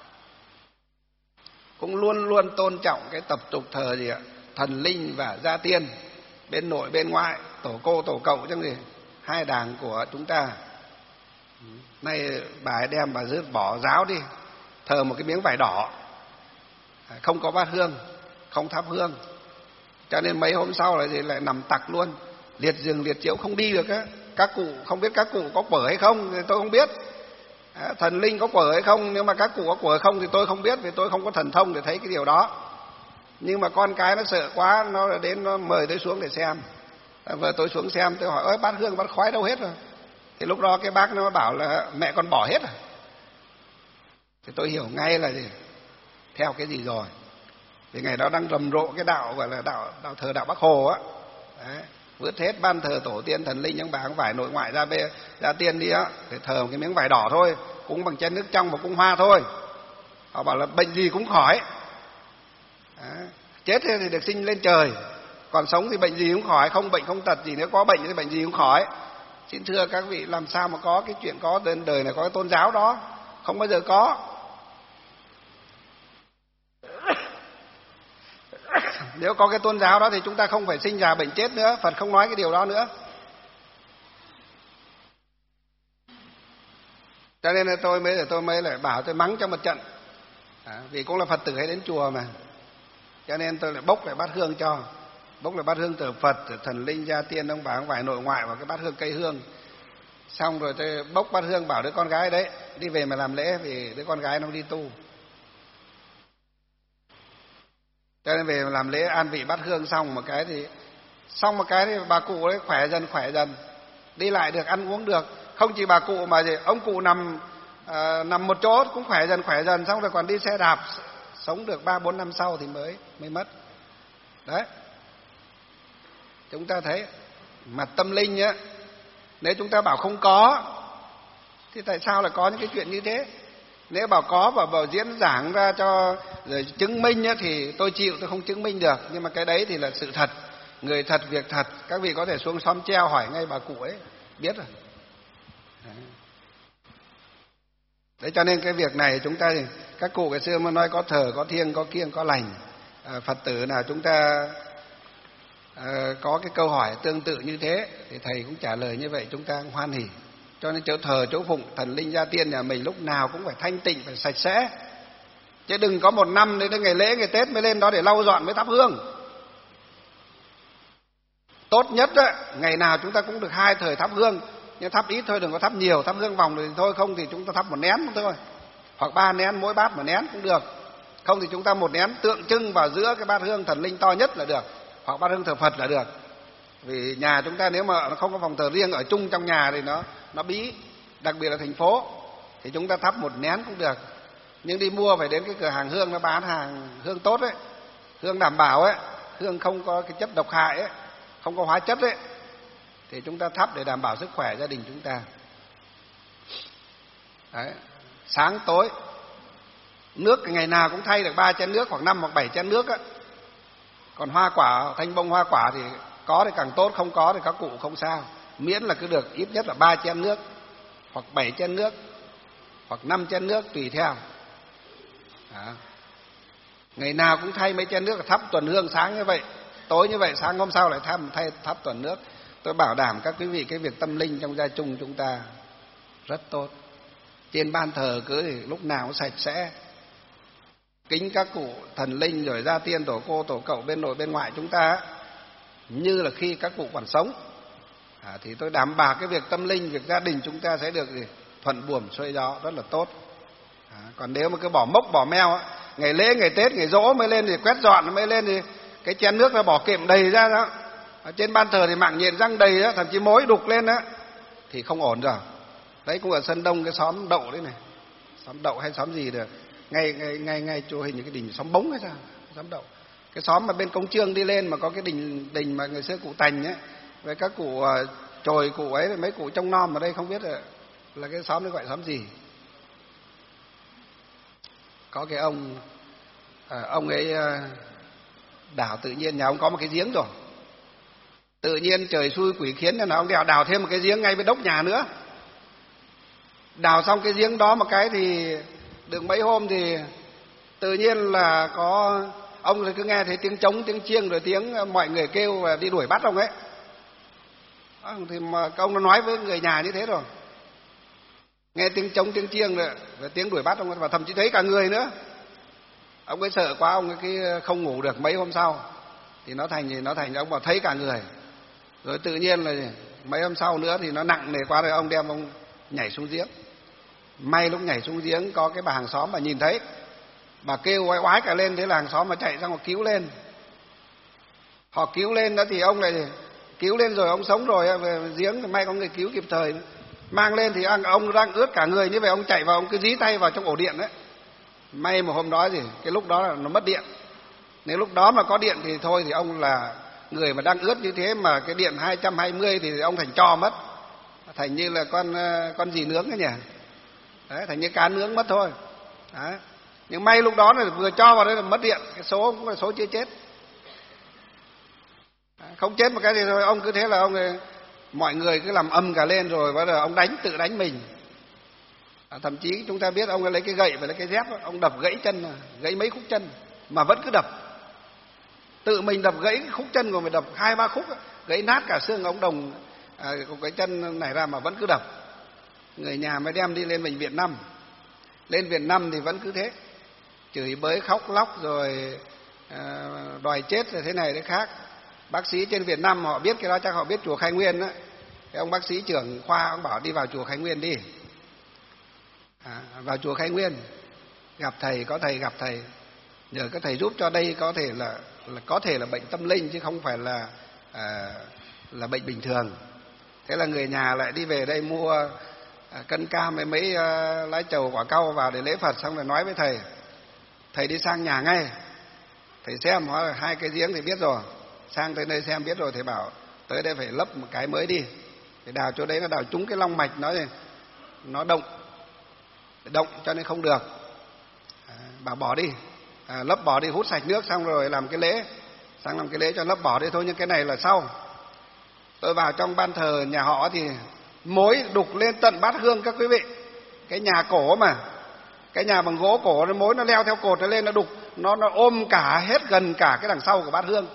cũng luôn luôn tôn trọng cái tập tục thờ gì ạ? Thần linh và gia tiên, bên nội bên ngoại, tổ cô tổ cậu chứ gì, hai đàng của chúng ta. Nay bà ấy đem bà dứt bỏ giáo đi, thờ một cái miếng vải đỏ, không có bát hương, không thắp hương, cho nên mấy hôm sau lại thì lại nằm tặc luôn, liệt giường liệt chiếu không đi được á. Các cụ không biết các cụ có quở hay không thì tôi không biết, à, thần linh có quở hay không, nhưng mà các cụ có quở hay không thì tôi không biết, vì tôi không có thần thông để thấy cái điều đó. Nhưng mà con cái nó sợ quá, nó đến nó mời tôi xuống để xem. Và tôi xuống xem, tôi hỏi ơi bát hương bát khoái đâu hết rồi. Thì lúc đó cái bác nó bảo là mẹ con bỏ hết rồi. Thì tôi hiểu ngay là gì? Theo cái gì rồi. Thì ngày đó đang rầm rộ cái đạo gọi là đạo, đạo thờ đạo Bác Hồ á. Đấy, vứt hết ban thờ tổ tiên thần linh những bà không phải nội ngoại ra bê ra tiên đi á, để thờ một cái miếng vải đỏ thôi, cúng bằng chén nước trong và cúng hoa thôi. Họ bảo là bệnh gì cũng khỏi. Đó. Chết thì được sinh lên trời, còn sống thì bệnh gì cũng khỏi, không bệnh không tật gì, nếu có bệnh thì bệnh gì cũng khỏi. Xin thưa các vị, làm sao mà có cái chuyện có trên đời này có cái tôn giáo đó, không bao giờ có. Nếu có cái tôn giáo đó thì chúng ta không phải sinh già bệnh chết nữa, Phật không nói cái điều đó nữa. Cho nên là tôi mới tôi mới lại bảo tôi mắng cho một trận, à, vì cũng là Phật tử hay đến chùa mà, cho nên tôi lại bốc lại bát hương cho, bốc lại bát hương từ Phật, từ thần linh, gia tiên, ông bà ông ngoại nội ngoại vào cái bát hương cây hương. Xong rồi tôi bốc bát hương bảo đứa con gái đấy đi về mà làm lễ, vì đứa con gái nó đi tu. Cho nên về làm lễ an vị bát hương xong một cái thì xong một cái thì bà cụ ấy khỏe dần khỏe dần, đi lại được, ăn uống được. Không chỉ bà cụ mà gì, ông cụ nằm à, nằm một chỗ cũng khỏe dần khỏe dần, xong rồi còn đi xe đạp, sống được ba bốn năm sau thì mới mới mất. Đấy, chúng ta thấy mặt tâm linh á, nếu chúng ta bảo không có thì tại sao lại có những cái chuyện như thế? Nếu bảo có và bảo diễn giảng ra cho rồi chứng minh á, thì tôi chịu, tôi không chứng minh được, nhưng mà cái đấy thì là sự thật, người thật việc thật. Các vị có thể xuống xóm treo hỏi ngay bà cụ ấy biết rồi. Đấy, đấy cho nên cái việc này chúng ta, các cụ ngày xưa mà nói có thờ có thiêng có kiêng có lành. à, Phật tử nào chúng ta à, có cái câu hỏi tương tự như thế thì thầy cũng trả lời như vậy, chúng ta cũng hoan hỉ. Cho nên chỗ thờ chỗ phụng thần linh gia tiên nhà mình lúc nào cũng phải thanh tịnh, phải sạch sẽ, chứ đừng có một năm đến ngày lễ ngày Tết mới lên đó để lau dọn mới thắp hương. Tốt nhất á, ngày nào chúng ta cũng được hai thời thắp hương, nhưng thắp ít thôi, đừng có thắp nhiều. Thắp hương vòng thì thôi, không thì chúng ta thắp một nén thôi, hoặc ba nén, mỗi bát một nén cũng được. Không thì chúng ta một nén tượng trưng vào giữa cái bát hương thần linh to nhất là được, hoặc bát hương thờ Phật là được. Vì nhà chúng ta nếu mà nó không có phòng thờ riêng ở chung trong nhà thì nó nó bí, đặc biệt là thành phố, thì chúng ta thắp một nén cũng được. Nhưng đi mua phải đến cái cửa hàng hương nó bán hàng hương tốt ấy, hương đảm bảo ấy, hương không có cái chất độc hại ấy, không có hóa chất ấy, thì chúng ta thắp để đảm bảo sức khỏe gia đình chúng ta. Đấy. Sáng tối nước ngày nào cũng thay được ba chén nước, hoặc năm hoặc bảy chén nước á. Còn hoa quả, thanh bông hoa quả thì có thì càng tốt, không có thì các cụ không sao, miễn là cứ được ít nhất là ba chén nước, hoặc bảy chén nước, hoặc năm chén nước tùy theo. Đó. Ngày nào cũng thay mấy chén nước, thắp tuần hương sáng như vậy, tối như vậy, sáng hôm sau lại thắp thay thắp tuần nước. Tôi bảo đảm các quý vị cái việc tâm linh trong gia chung chúng ta rất tốt. Trên ban thờ cứ thì lúc nào cũng sạch sẽ, kính các cụ thần linh rồi gia tiên tổ cô tổ cậu bên nội bên ngoại chúng ta như là khi các cụ còn sống. À, thì tôi đảm bảo cái việc tâm linh, việc gia đình chúng ta sẽ được gì? Thuận buồm xuôi gió, rất là tốt. À, còn nếu mà cứ bỏ mốc bỏ meo á, ngày lễ ngày Tết ngày giỗ mới lên thì quét dọn mới lên thì cái chén nước nó bỏ kiệm đầy ra đó. Ở trên ban thờ thì mạng nhện răng đầy đó, thậm chí mối đục lên đó, thì không ổn rồi. Đấy cũng ở Sơn Đông cái xóm Đậu đấy này, xóm Đậu hay xóm gì được, ngay ngay ngay ngay chỗ hình như cái đình xóm Bống hay sao, xóm Đậu, cái xóm mà bên Cống Trương đi lên mà có cái đình đình mà ngày xưa cụ Tành ấy, với các cụ uh, chồi cụ ấy, mấy cụ trông nom ở đây không biết là, là cái xóm đấy gọi xóm gì. Có cái ông uh, ông ấy uh, đào tự nhiên, nhà ông có một cái giếng rồi, tự nhiên trời xui quỷ khiến nên là ông đào đào thêm một cái giếng ngay bên đốc nhà nữa. Đào xong cái giếng đó một cái thì được mấy hôm thì tự nhiên là có ông thì cứ nghe thấy tiếng trống tiếng chiêng rồi tiếng mọi người kêu và đi đuổi bắt ông ấy. Thì mà ông nó nói với người nhà như thế rồi, nghe tiếng trống tiếng chiêng rồi và tiếng đuổi bắt ông ấy, và thậm chí thấy cả người nữa. Ông ấy sợ quá, ông ấy cái không ngủ được. Mấy hôm sau thì nó thành gì nó thành ông bảo thấy cả người. Rồi tự nhiên là mấy hôm sau nữa thì nó nặng nề quá rồi, ông đem ông nhảy xuống giếng. May lúc nhảy xuống giếng có cái bà hàng xóm mà nhìn thấy, bà kêu oái oái cả lên, thế là hàng xóm mà chạy ra họ cứu lên. Họ cứu lên đó thì ông lại cứu lên rồi, ông sống rồi về giếng thì may có người cứu kịp thời, mang lên thì ông đang ướt cả người như vậy, ông chạy vào ông cứ dí tay vào trong ổ điện đấy. May một hôm đó thì cái lúc đó là nó mất điện, nếu lúc đó mà có điện thì thôi thì ông là người mà đang ướt như thế mà cái điện hai trăm hai mươi thì ông thành tro mất, thành như là con con gì nướng ấy nhỉ, đấy, thành như cá nướng mất thôi. Đấy. Nhưng may lúc đó là vừa cho vào đây là mất điện, cái số cũng là số chưa chết. Không chết một cái gì thôi, ông cứ thế là ông ấy, mọi người cứ làm âm cả lên rồi bắt đầu ông đánh, tự đánh mình. À, thậm chí chúng ta biết ông ấy lấy cái gậy và lấy cái dép, ông đập gãy chân, gãy mấy khúc chân mà vẫn cứ đập. Tự mình đập gãy khúc chân của mình, đập hai ba khúc, gãy nát cả xương ống đồng à, cái chân này ra mà vẫn cứ đập. Người nhà mới đem đi lên bệnh viện năm. Lên viện năm thì vẫn cứ thế, chửi bới khóc lóc rồi à, đòi chết rồi thế này thế khác. Bác sĩ trên Việt Nam họ biết cái đó, chắc họ biết chùa Khai Nguyên đó. Cái ông bác sĩ trưởng khoa ông bảo đi vào chùa Khai Nguyên đi. À, vào chùa Khai Nguyên gặp thầy, có thầy gặp thầy, nhờ các thầy giúp cho đây có thể là, là có thể là bệnh tâm linh chứ không phải là à, là bệnh bình thường. Thế là người nhà lại đi về đây mua à, cân cam với mấy à, lá trầu quả cau vào để lễ Phật, xong rồi nói với thầy. Thầy đi sang nhà ngay, thầy xem hỏi hai cái giếng thì biết rồi, sang tới đây xem biết rồi, thầy bảo tới đây phải lấp một cái mới đi. Thì đào chỗ đấy nó đào trúng cái long mạch nó này, nó động động cho nên không được. À, bảo bỏ đi, à, lấp bỏ đi, hút sạch nước xong rồi làm cái lễ, sang làm cái lễ cho lấp bỏ đi thôi. Nhưng cái này là sau. Tôi vào trong ban thờ nhà họ thì mối đục lên tận bát hương các quý vị. Cái nhà cổ mà, cái nhà bằng gỗ cổ, nó mối nó leo theo cột nó lên, nó đục, nó nó ôm cả hết gần cả cái đằng sau của bát hương.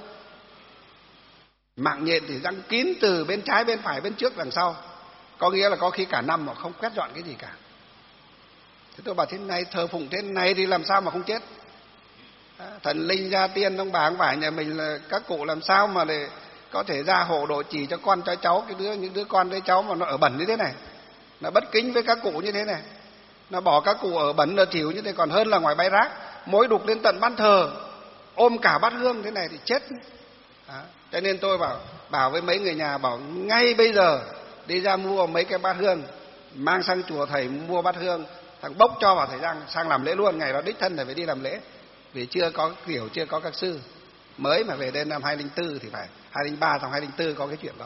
Mạng nhện thì răng kín từ bên trái, bên phải, bên trước, đằng sau. Có nghĩa là có khi cả năm mà không quét dọn cái gì cả. Thế tôi bảo thế này, thờ phụng thế này thì làm sao mà không chết. Thần linh gia tiên ông bà ông phải nhà mình là các cụ làm sao mà để có thể ra hộ độ trì cho con cho cháu, cái đứa những đứa con đứa cháu mà nó ở bẩn như thế này, nó bất kính với các cụ như thế này, nó bỏ các cụ ở bẩn ở thỉu như thế còn hơn là ngoài bãi rác. Mối đục lên tận ban thờ, ôm cả bát hương thế này thì chết. À, cho nên tôi bảo bảo với mấy người nhà, bảo ngay bây giờ đi ra mua mấy cái bát hương, mang sang chùa thầy mua bát hương, thằng bốc cho vào thầy Giang sang làm lễ luôn. Ngày đó đích thân thầy phải đi làm lễ, vì chưa có kiểu, chưa có các sư, mới mà về đến năm hai không không bốn thì phải hai không không ba, xong hai không không bốn có cái chuyện đó.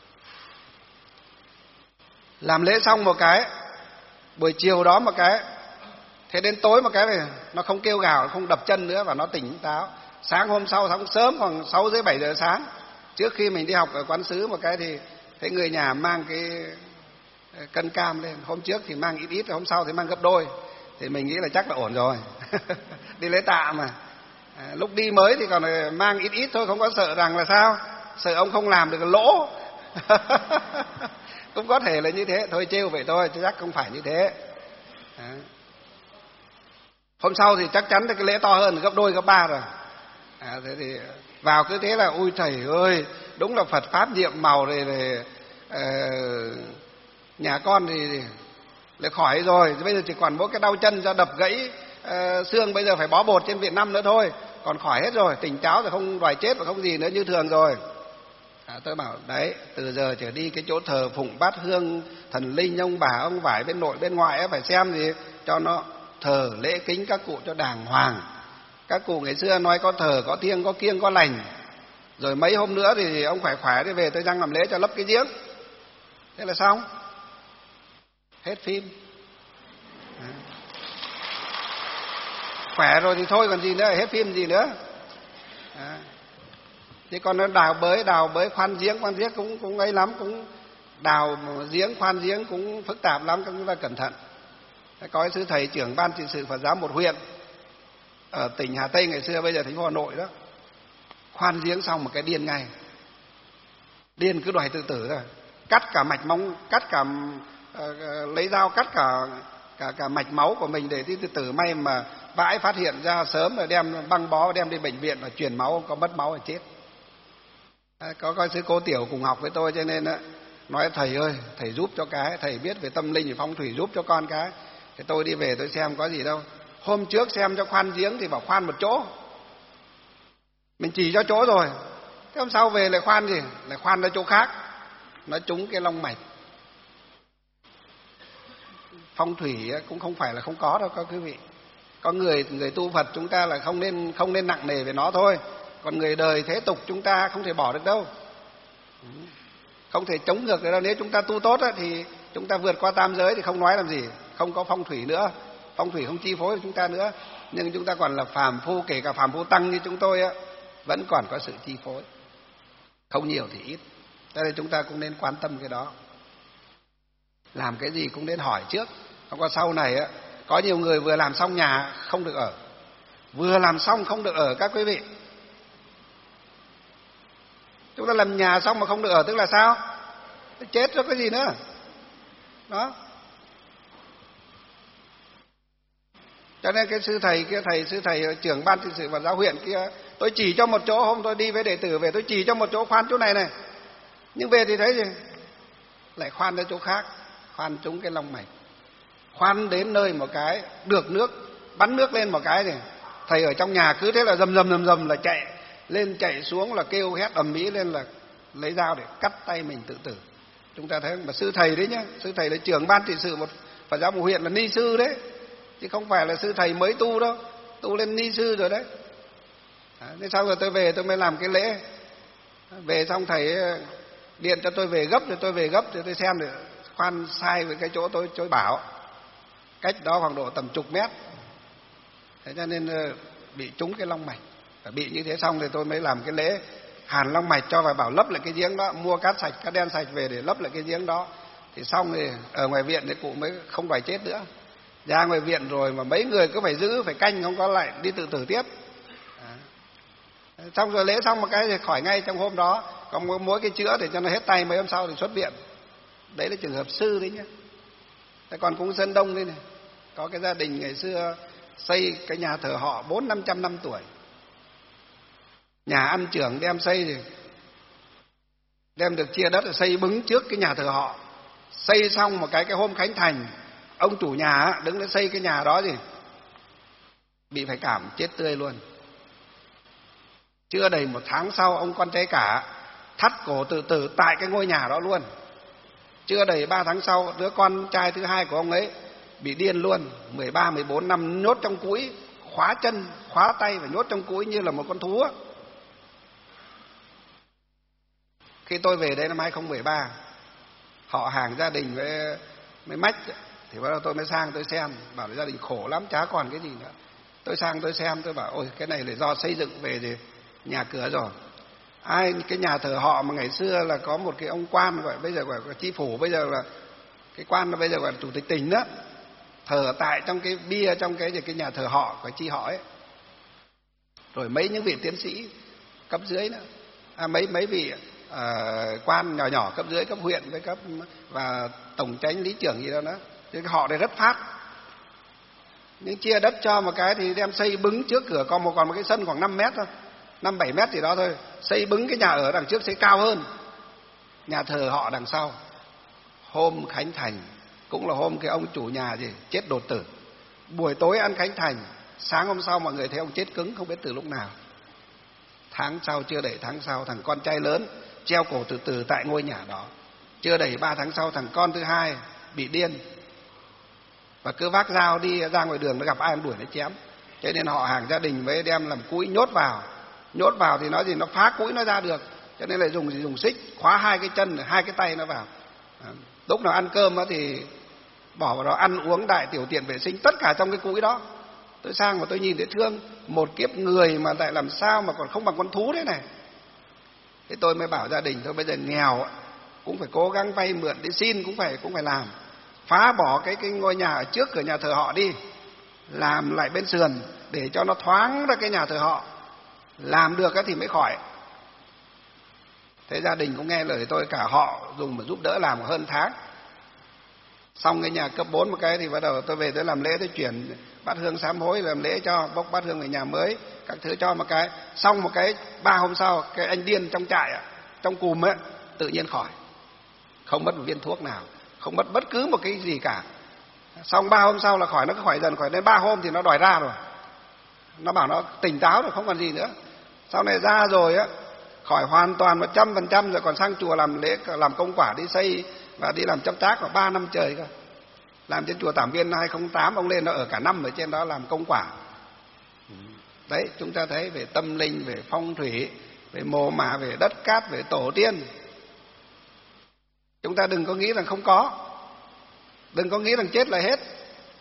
Làm lễ xong một cái, buổi chiều đó một cái, thế đến tối một cái này nó không kêu gào, không đập chân nữa và nó tỉnh táo. Sáng hôm sau sáng sớm khoảng sáu rưỡi bảy giờ sáng, trước khi mình đi học ở quán sứ một cái thì thấy người nhà mang cái cân cam lên. Hôm trước thì mang ít ít, hôm sau thì mang gấp đôi, thì mình nghĩ là chắc là ổn rồi. Đi lễ tạ mà. À, lúc đi mới thì còn mang ít ít thôi, không có sợ rằng là sao, sợ ông không làm được lỗ. Cũng có thể là như thế thôi, trêu vậy thôi chứ chắc không phải như thế. À. Hôm sau thì chắc chắn là cái lễ to hơn, gấp đôi gấp ba rồi. À, thế thì vào cứ thế là ôi thầy ơi, đúng là Phật pháp nhiệm màu rồi, rồi uh, nhà con thì lại khỏi rồi, bây giờ chỉ còn mỗi cái đau chân do đập gãy uh, xương, bây giờ phải bó bột trên Việt Nam nữa thôi, còn khỏi hết rồi, tỉnh táo rồi, không đòi chết và không gì nữa, như thường rồi. À, tôi bảo đấy, từ giờ trở đi cái chỗ thờ phụng bát hương thần linh ông bà ông vải bên nội bên ngoại ấy, phải xem gì cho nó thờ lễ kính các cụ cho đàng hoàng. Các cụ ngày xưa nói có thờ có thiêng có kiêng có lành, rồi mấy hôm nữa thì ông khỏe khỏe đi về tôi đang làm lễ cho lấp cái giếng, thế là xong, hết phim. À. Khỏe rồi thì thôi còn gì nữa, hết phim gì nữa. À. Thế còn nó đào bới đào bới khoan giếng khoan giếng cũng cũng ấy lắm, cũng đào giếng khoan giếng cũng phức tạp lắm, chúng ta cẩn thận. Có cái sư thầy trưởng ban trị sự Phật giáo một huyện ở tỉnh Hà Tây ngày xưa, bây giờ thành phố Hà Nội đó, khoan giếng xong một cái điên ngay, điên cứ đòi tự tử rồi, cắt cả mạch móng, cắt cả uh, lấy dao cắt cả cả cả mạch máu của mình để đi tự tử. May mà bãi phát hiện ra sớm rồi đem băng bó đem đi bệnh viện và truyền máu, có mất máu là chết. À, có coi sư cô Tiểu cùng học với tôi cho nên á, nói thầy ơi thầy giúp cho cái, thầy biết về tâm linh về phong thủy giúp cho con cái. Thì tôi đi về tôi xem có gì đâu. Hôm trước xem cho khoan giếng thì bảo khoan một chỗ, mình chỉ cho chỗ rồi, thế hôm sau về lại khoan gì, lại khoan ở chỗ khác, nó trúng cái long mạch. Phong thủy cũng không phải là không có đâu các quý vị. Có người người tu Phật chúng ta là không nên không nên nặng nề về nó thôi, còn người đời thế tục chúng ta không thể bỏ được đâu, không thể chống ngược được đâu. Nếu chúng ta tu tốt thì chúng ta vượt qua tam giới thì không nói làm gì, không có phong thủy nữa phong thủy không chi phối chúng ta nữa, nhưng chúng ta còn là phàm phu, kể cả phàm phu tăng như chúng tôi á, vẫn còn có sự chi phối, không nhiều thì ít. Cho nên chúng ta cũng nên quan tâm cái đó. Làm cái gì cũng nên hỏi trước, không có sau này á, có nhiều người vừa làm xong nhà không được ở, vừa làm xong không được ở các quý vị. Chúng ta làm nhà xong mà không được ở tức là sao? Chết rồi cái gì nữa. Đó. Cho nên cái sư thầy kia, thầy sư thầy trưởng ban trị sự và giáo huyện kia, tôi chỉ cho một chỗ, hôm tôi đi với đệ tử về tôi chỉ cho một chỗ khoan chỗ này này, nhưng về thì thấy gì lại khoan đến chỗ khác, khoan trúng cái long mạch, khoan đến nơi một cái được nước, bắn nước lên một cái thì thầy ở trong nhà cứ thế là rầm rầm rầm rầm là chạy lên chạy xuống là kêu hét ầm ĩ lên là lấy dao để cắt tay mình tự tử. Chúng ta thấy mà sư thầy đấy nhá, sư thầy là trưởng ban trị sự một Phật giáo một huyện, là ni sư đấy, chứ không phải là sư thầy mới tu đâu, tu lên ni sư rồi đấy. À, thế sau rồi tôi về tôi mới làm cái lễ, về xong thầy điện cho tôi về gấp, rồi tôi về gấp rồi tôi xem để khoan sai với cái chỗ tôi tôi bảo, cách đó khoảng độ tầm chục mét, thế cho nên bị trúng cái long mạch. Và bị như thế xong thì tôi mới làm cái lễ hàn long mạch cho, và bảo lấp lại cái giếng đó, mua cát sạch, cát đen sạch về để lấp lại cái giếng đó. Thì xong thì ở ngoài viện thì cụ mới không phải chết nữa. Ra ngoài viện rồi mà mấy người cứ phải giữ, phải canh, không có lại đi tự tử tiếp. À. Xong rồi lễ xong một cái thì khỏi ngay trong hôm đó, còn mỗi cái chữa để cho nó hết tay, mấy hôm sau thì xuất viện. Đấy là trường hợp sư đấy nhá. Thế còn cũng Sơn Đông đây này, có cái gia đình ngày xưa xây cái nhà thờ họ bốn năm trăm năm tuổi, nhà ăn trưởng đem xây thì đem được chia đất rồi xây bứng trước cái nhà thờ họ. Xây xong một cái cái hôm khánh thành, ông chủ nhà đứng lên xây cái nhà đó gì bị phải cảm chết tươi luôn. Chưa đầy một tháng sau ông con trai cả thắt cổ tự tử tại cái ngôi nhà đó luôn. Chưa đầy ba tháng sau đứa con trai thứ hai của ông ấy bị điên luôn, mười ba mười bốn năm nhốt trong cũi, khóa chân khóa tay và nhốt trong cũi như là một con thú á. Khi tôi về đây năm hai không một ba, họ hàng gia đình với với mách thì bắt đầu tôi mới sang tôi xem, bảo là gia đình khổ lắm, chả còn cái gì nữa. Tôi sang tôi xem, tôi bảo ôi cái này là do xây dựng về thì nhà cửa rồi. Ai cái nhà thờ họ mà ngày xưa là có một cái ông quan gọi bây giờ gọi là chi phủ, bây giờ là cái quan bây giờ gọi là chủ tịch tỉnh đó, thờ tại trong cái bia trong cái cái nhà thờ họ của chi họ ấy. Rồi mấy những vị tiến sĩ cấp dưới nữa, à, mấy mấy vị à, quan nhỏ nhỏ cấp dưới, cấp huyện với cấp và tổng chánh lý trưởng gì đó nữa. Thì họ này rất phát. Nhưng chia đất cho một cái thì đem xây bứng trước cửa, còn một còn một cái sân khoảng năm mét thôi, năm bảy mét gì đó thôi, xây bứng cái nhà ở đằng trước, xây cao hơn nhà thờ họ đằng sau. Hôm khánh thành cũng là hôm cái ông chủ nhà gì chết đột tử, buổi tối ăn khánh thành, sáng hôm sau mọi người thấy ông chết cứng không biết từ lúc nào. Tháng sau, chưa đầy tháng sau, thằng con trai lớn treo cổ tự tử tại ngôi nhà đó. Chưa đầy ba tháng sau, thằng con thứ hai bị điên và cứ vác dao đi ra ngoài đường, nó gặp ai đuổi nó chém. Cho nên họ hàng gia đình mới đem làm cũi nhốt vào. Nhốt vào thì nói gì nó phá cũi nó ra được, cho nên là dùng gì dùng xích khóa hai cái chân, hai cái tay nó vào. À, lúc nào ăn cơm thì bỏ vào đó ăn uống đại tiểu tiện vệ sinh tất cả trong cái cũi đó. Tôi sang mà tôi nhìn thấy thương, một kiếp người mà lại làm sao mà còn không bằng con thú đấy này. Thế tôi mới bảo gia đình thôi, bây giờ nghèo cũng phải cố gắng vay mượn đi xin, cũng phải cũng phải làm, phá bỏ cái cái ngôi nhà ở trước cửa nhà thờ họ đi, làm lại bên sườn để cho nó thoáng ra cái nhà thờ họ. Làm được thì mới khỏi. Thế gia đình cũng nghe lời tôi, cả họ dùng mà giúp đỡ làm hơn tháng. Xong cái nhà cấp bốn một cái thì bắt đầu tôi về tôi làm lễ, tôi chuyển bát hương sám hối làm lễ cho, bốc bát hương về nhà mới, các thứ cho một cái. Xong một cái ba hôm sau, cái anh điên trong trại, trong cùm ấy, tự nhiên khỏi. Không mất một viên thuốc nào, không mất bất cứ một cái gì cả. Xong ba hôm sau là khỏi, nó cứ khỏi dần, khỏi đến ba hôm thì nó đòi ra rồi. Nó bảo nó tỉnh táo rồi, không còn gì nữa. Sau này ra rồi á, khỏi hoàn toàn một trăm phần trăm rồi, còn sang chùa làm lễ, làm công quả, đi xây và đi làm chấp tác khoảng ba năm trời cơ. Làm trên chùa Tảm Viên hai không không tám, ông lên nó ở cả năm ở trên đó làm công quả. Đấy, chúng ta thấy về tâm linh, về phong thủy, về mồ mả, về đất cát, về tổ tiên. Chúng ta đừng có nghĩ rằng không có, đừng có nghĩ rằng chết là hết.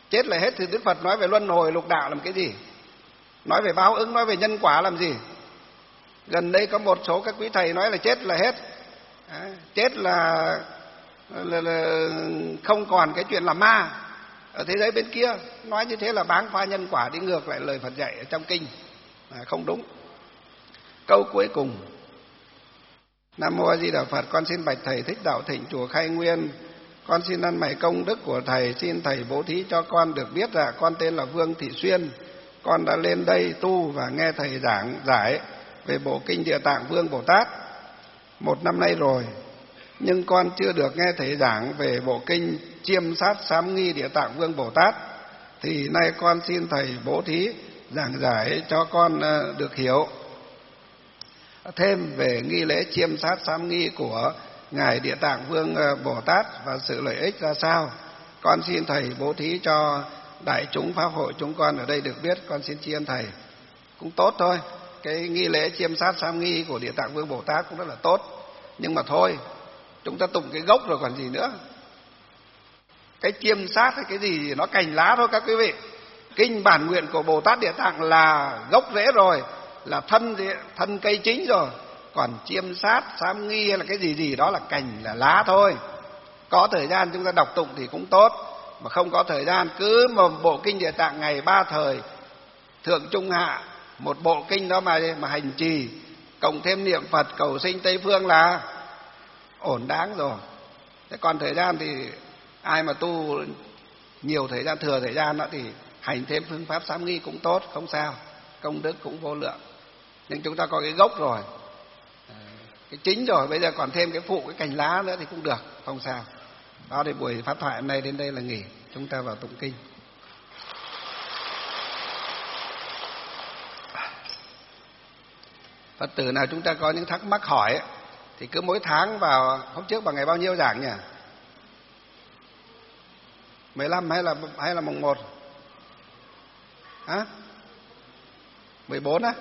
chết là hết thì Đức Phật nói về luân hồi lục đạo làm cái gì? Nói về báo ứng, nói về nhân quả làm gì? Gần đây có một số các quý thầy nói là chết là hết. Đấy, chết là, là, là không còn cái chuyện là ma ở thế giới bên kia. Nói như thế là báng pha nhân quả, đi ngược lại lời Phật dạy ở trong kinh, à, không đúng. Câu cuối cùng: Nam Mô A Di Đà Phật. Con xin bạch thầy Thích Đạo Thịnh chùa Khai Nguyên, con xin ăn mày công đức của thầy, xin thầy bố thí cho con được biết là con tên là Vương Thị Xuyên, con đã lên đây tu và nghe thầy giảng giải về bộ kinh Địa Tạng Vương Bồ Tát một năm nay rồi, nhưng con chưa được nghe thầy giảng về bộ kinh Chiêm Sát Sám Nghi Địa Tạng Vương Bồ Tát, thì nay con xin thầy bố thí giảng giải cho con được hiểu thêm về nghi lễ Chiêm Sát Sám Nghi của ngài Địa Tạng Vương Bồ Tát và sự lợi ích ra sao. Con xin thầy bố thí cho đại chúng pháp hội chúng con ở đây được biết. Con xin tri ân thầy. Cũng tốt thôi, cái nghi lễ Chiêm Sát Sám Nghi của Địa Tạng Vương Bồ Tát cũng rất là tốt, nhưng mà thôi, chúng ta tụng cái gốc rồi còn gì nữa. Cái chiêm sát hay cái gì nó cành lá thôi các quý vị. Kinh bản nguyện của Bồ Tát Địa Tạng là gốc rễ rồi, là thân thân cây chính rồi. Còn chiêm sát sám nghi hay là cái gì gì đó là cành, là lá thôi. Có thời gian chúng ta đọc tụng thì cũng tốt, mà không có thời gian cứ một bộ kinh Địa Tạng ngày ba thời thượng trung hạ, một bộ kinh đó mà mà hành trì, cộng thêm niệm Phật cầu sinh Tây Phương là ổn đáng rồi. Thế còn thời gian thì ai mà tu nhiều thời gian, thừa thời gian đó thì hành thêm phương pháp sám nghi cũng tốt, không sao, công đức cũng vô lượng. Nhưng chúng ta có cái gốc rồi, cái chính rồi, bây giờ còn thêm cái phụ, cái cành lá nữa thì cũng được, không sao. Đó thì buổi pháp thoại hôm nay đến đây là nghỉ, chúng ta vào tụng kinh. Phật tử nào chúng ta có những thắc mắc hỏi thì cứ mỗi tháng vào, hôm trước vào ngày bao nhiêu giảng nhỉ? mười lăm hay là hay là mùng một? Hả? mười bốn á?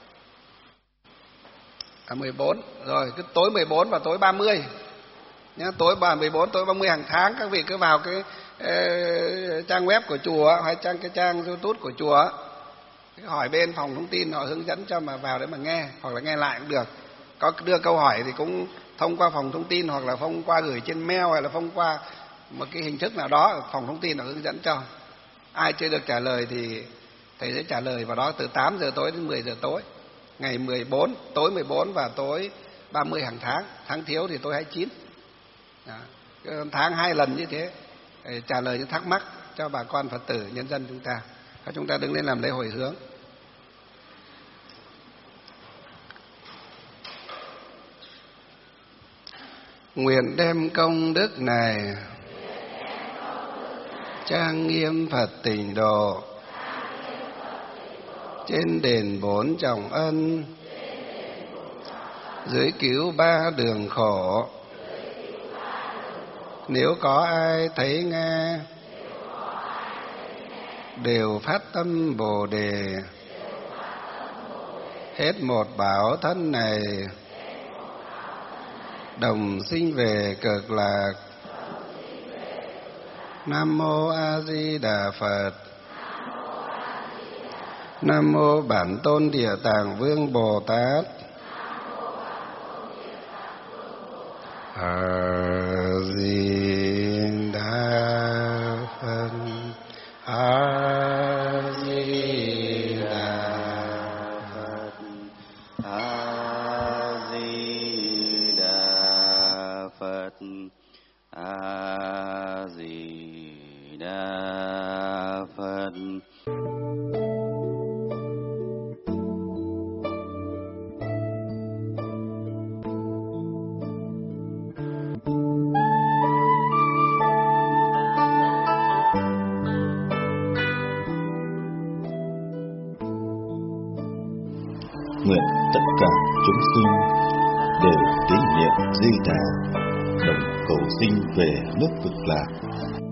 À mười bốn, rồi cứ tối mười bốn và tối ba mươi. Nhá, tối mười bốn, tối ba mươi hàng tháng các vị cứ vào cái uh, trang web của chùa hay trang cái trang YouTube của chùa, hỏi bên phòng thông tin họ hướng dẫn cho mà vào đấy mà nghe, hoặc là nghe lại cũng được. Có đưa câu hỏi thì cũng thông qua phòng thông tin, hoặc là thông qua gửi trên mail, hay là thông qua một cái hình thức nào đó phòng thông tin họ hướng dẫn cho. Ai chưa được trả lời thì thầy sẽ trả lời vào đó từ tám giờ tối đến mười giờ tối, ngày mười bốn, tối mười bốn và tối ba mươi hàng tháng. Tháng thiếu thì tối hai mươi chín. Đó. Tháng hai lần như thế để trả lời những thắc mắc cho bà con Phật tử nhân dân chúng ta. Và chúng ta đứng lên làm lễ hồi hướng. Nguyện đem công đức này trang nghiêm Phật Tịnh Độ, trên đền bốn trọng ân, dưới cứu ba đường khổ. Nếu có ai thấy nghe, đều phát tâm Bồ Đề, hết một bảo thân này, đồng sinh về Cực Lạc. Nam Mô A Di Đà Phật. Nam Mô Bản Tôn Địa Tạng Vương Bồ Tát. A Di Đà Phật. A Di Đà Phật. A Di Đà Phật. A Di Đà Phật. Nguyện tất cả chúng sinh đều tín niệm Di Đà, đồng cầu sinh về nước Cực Lạc.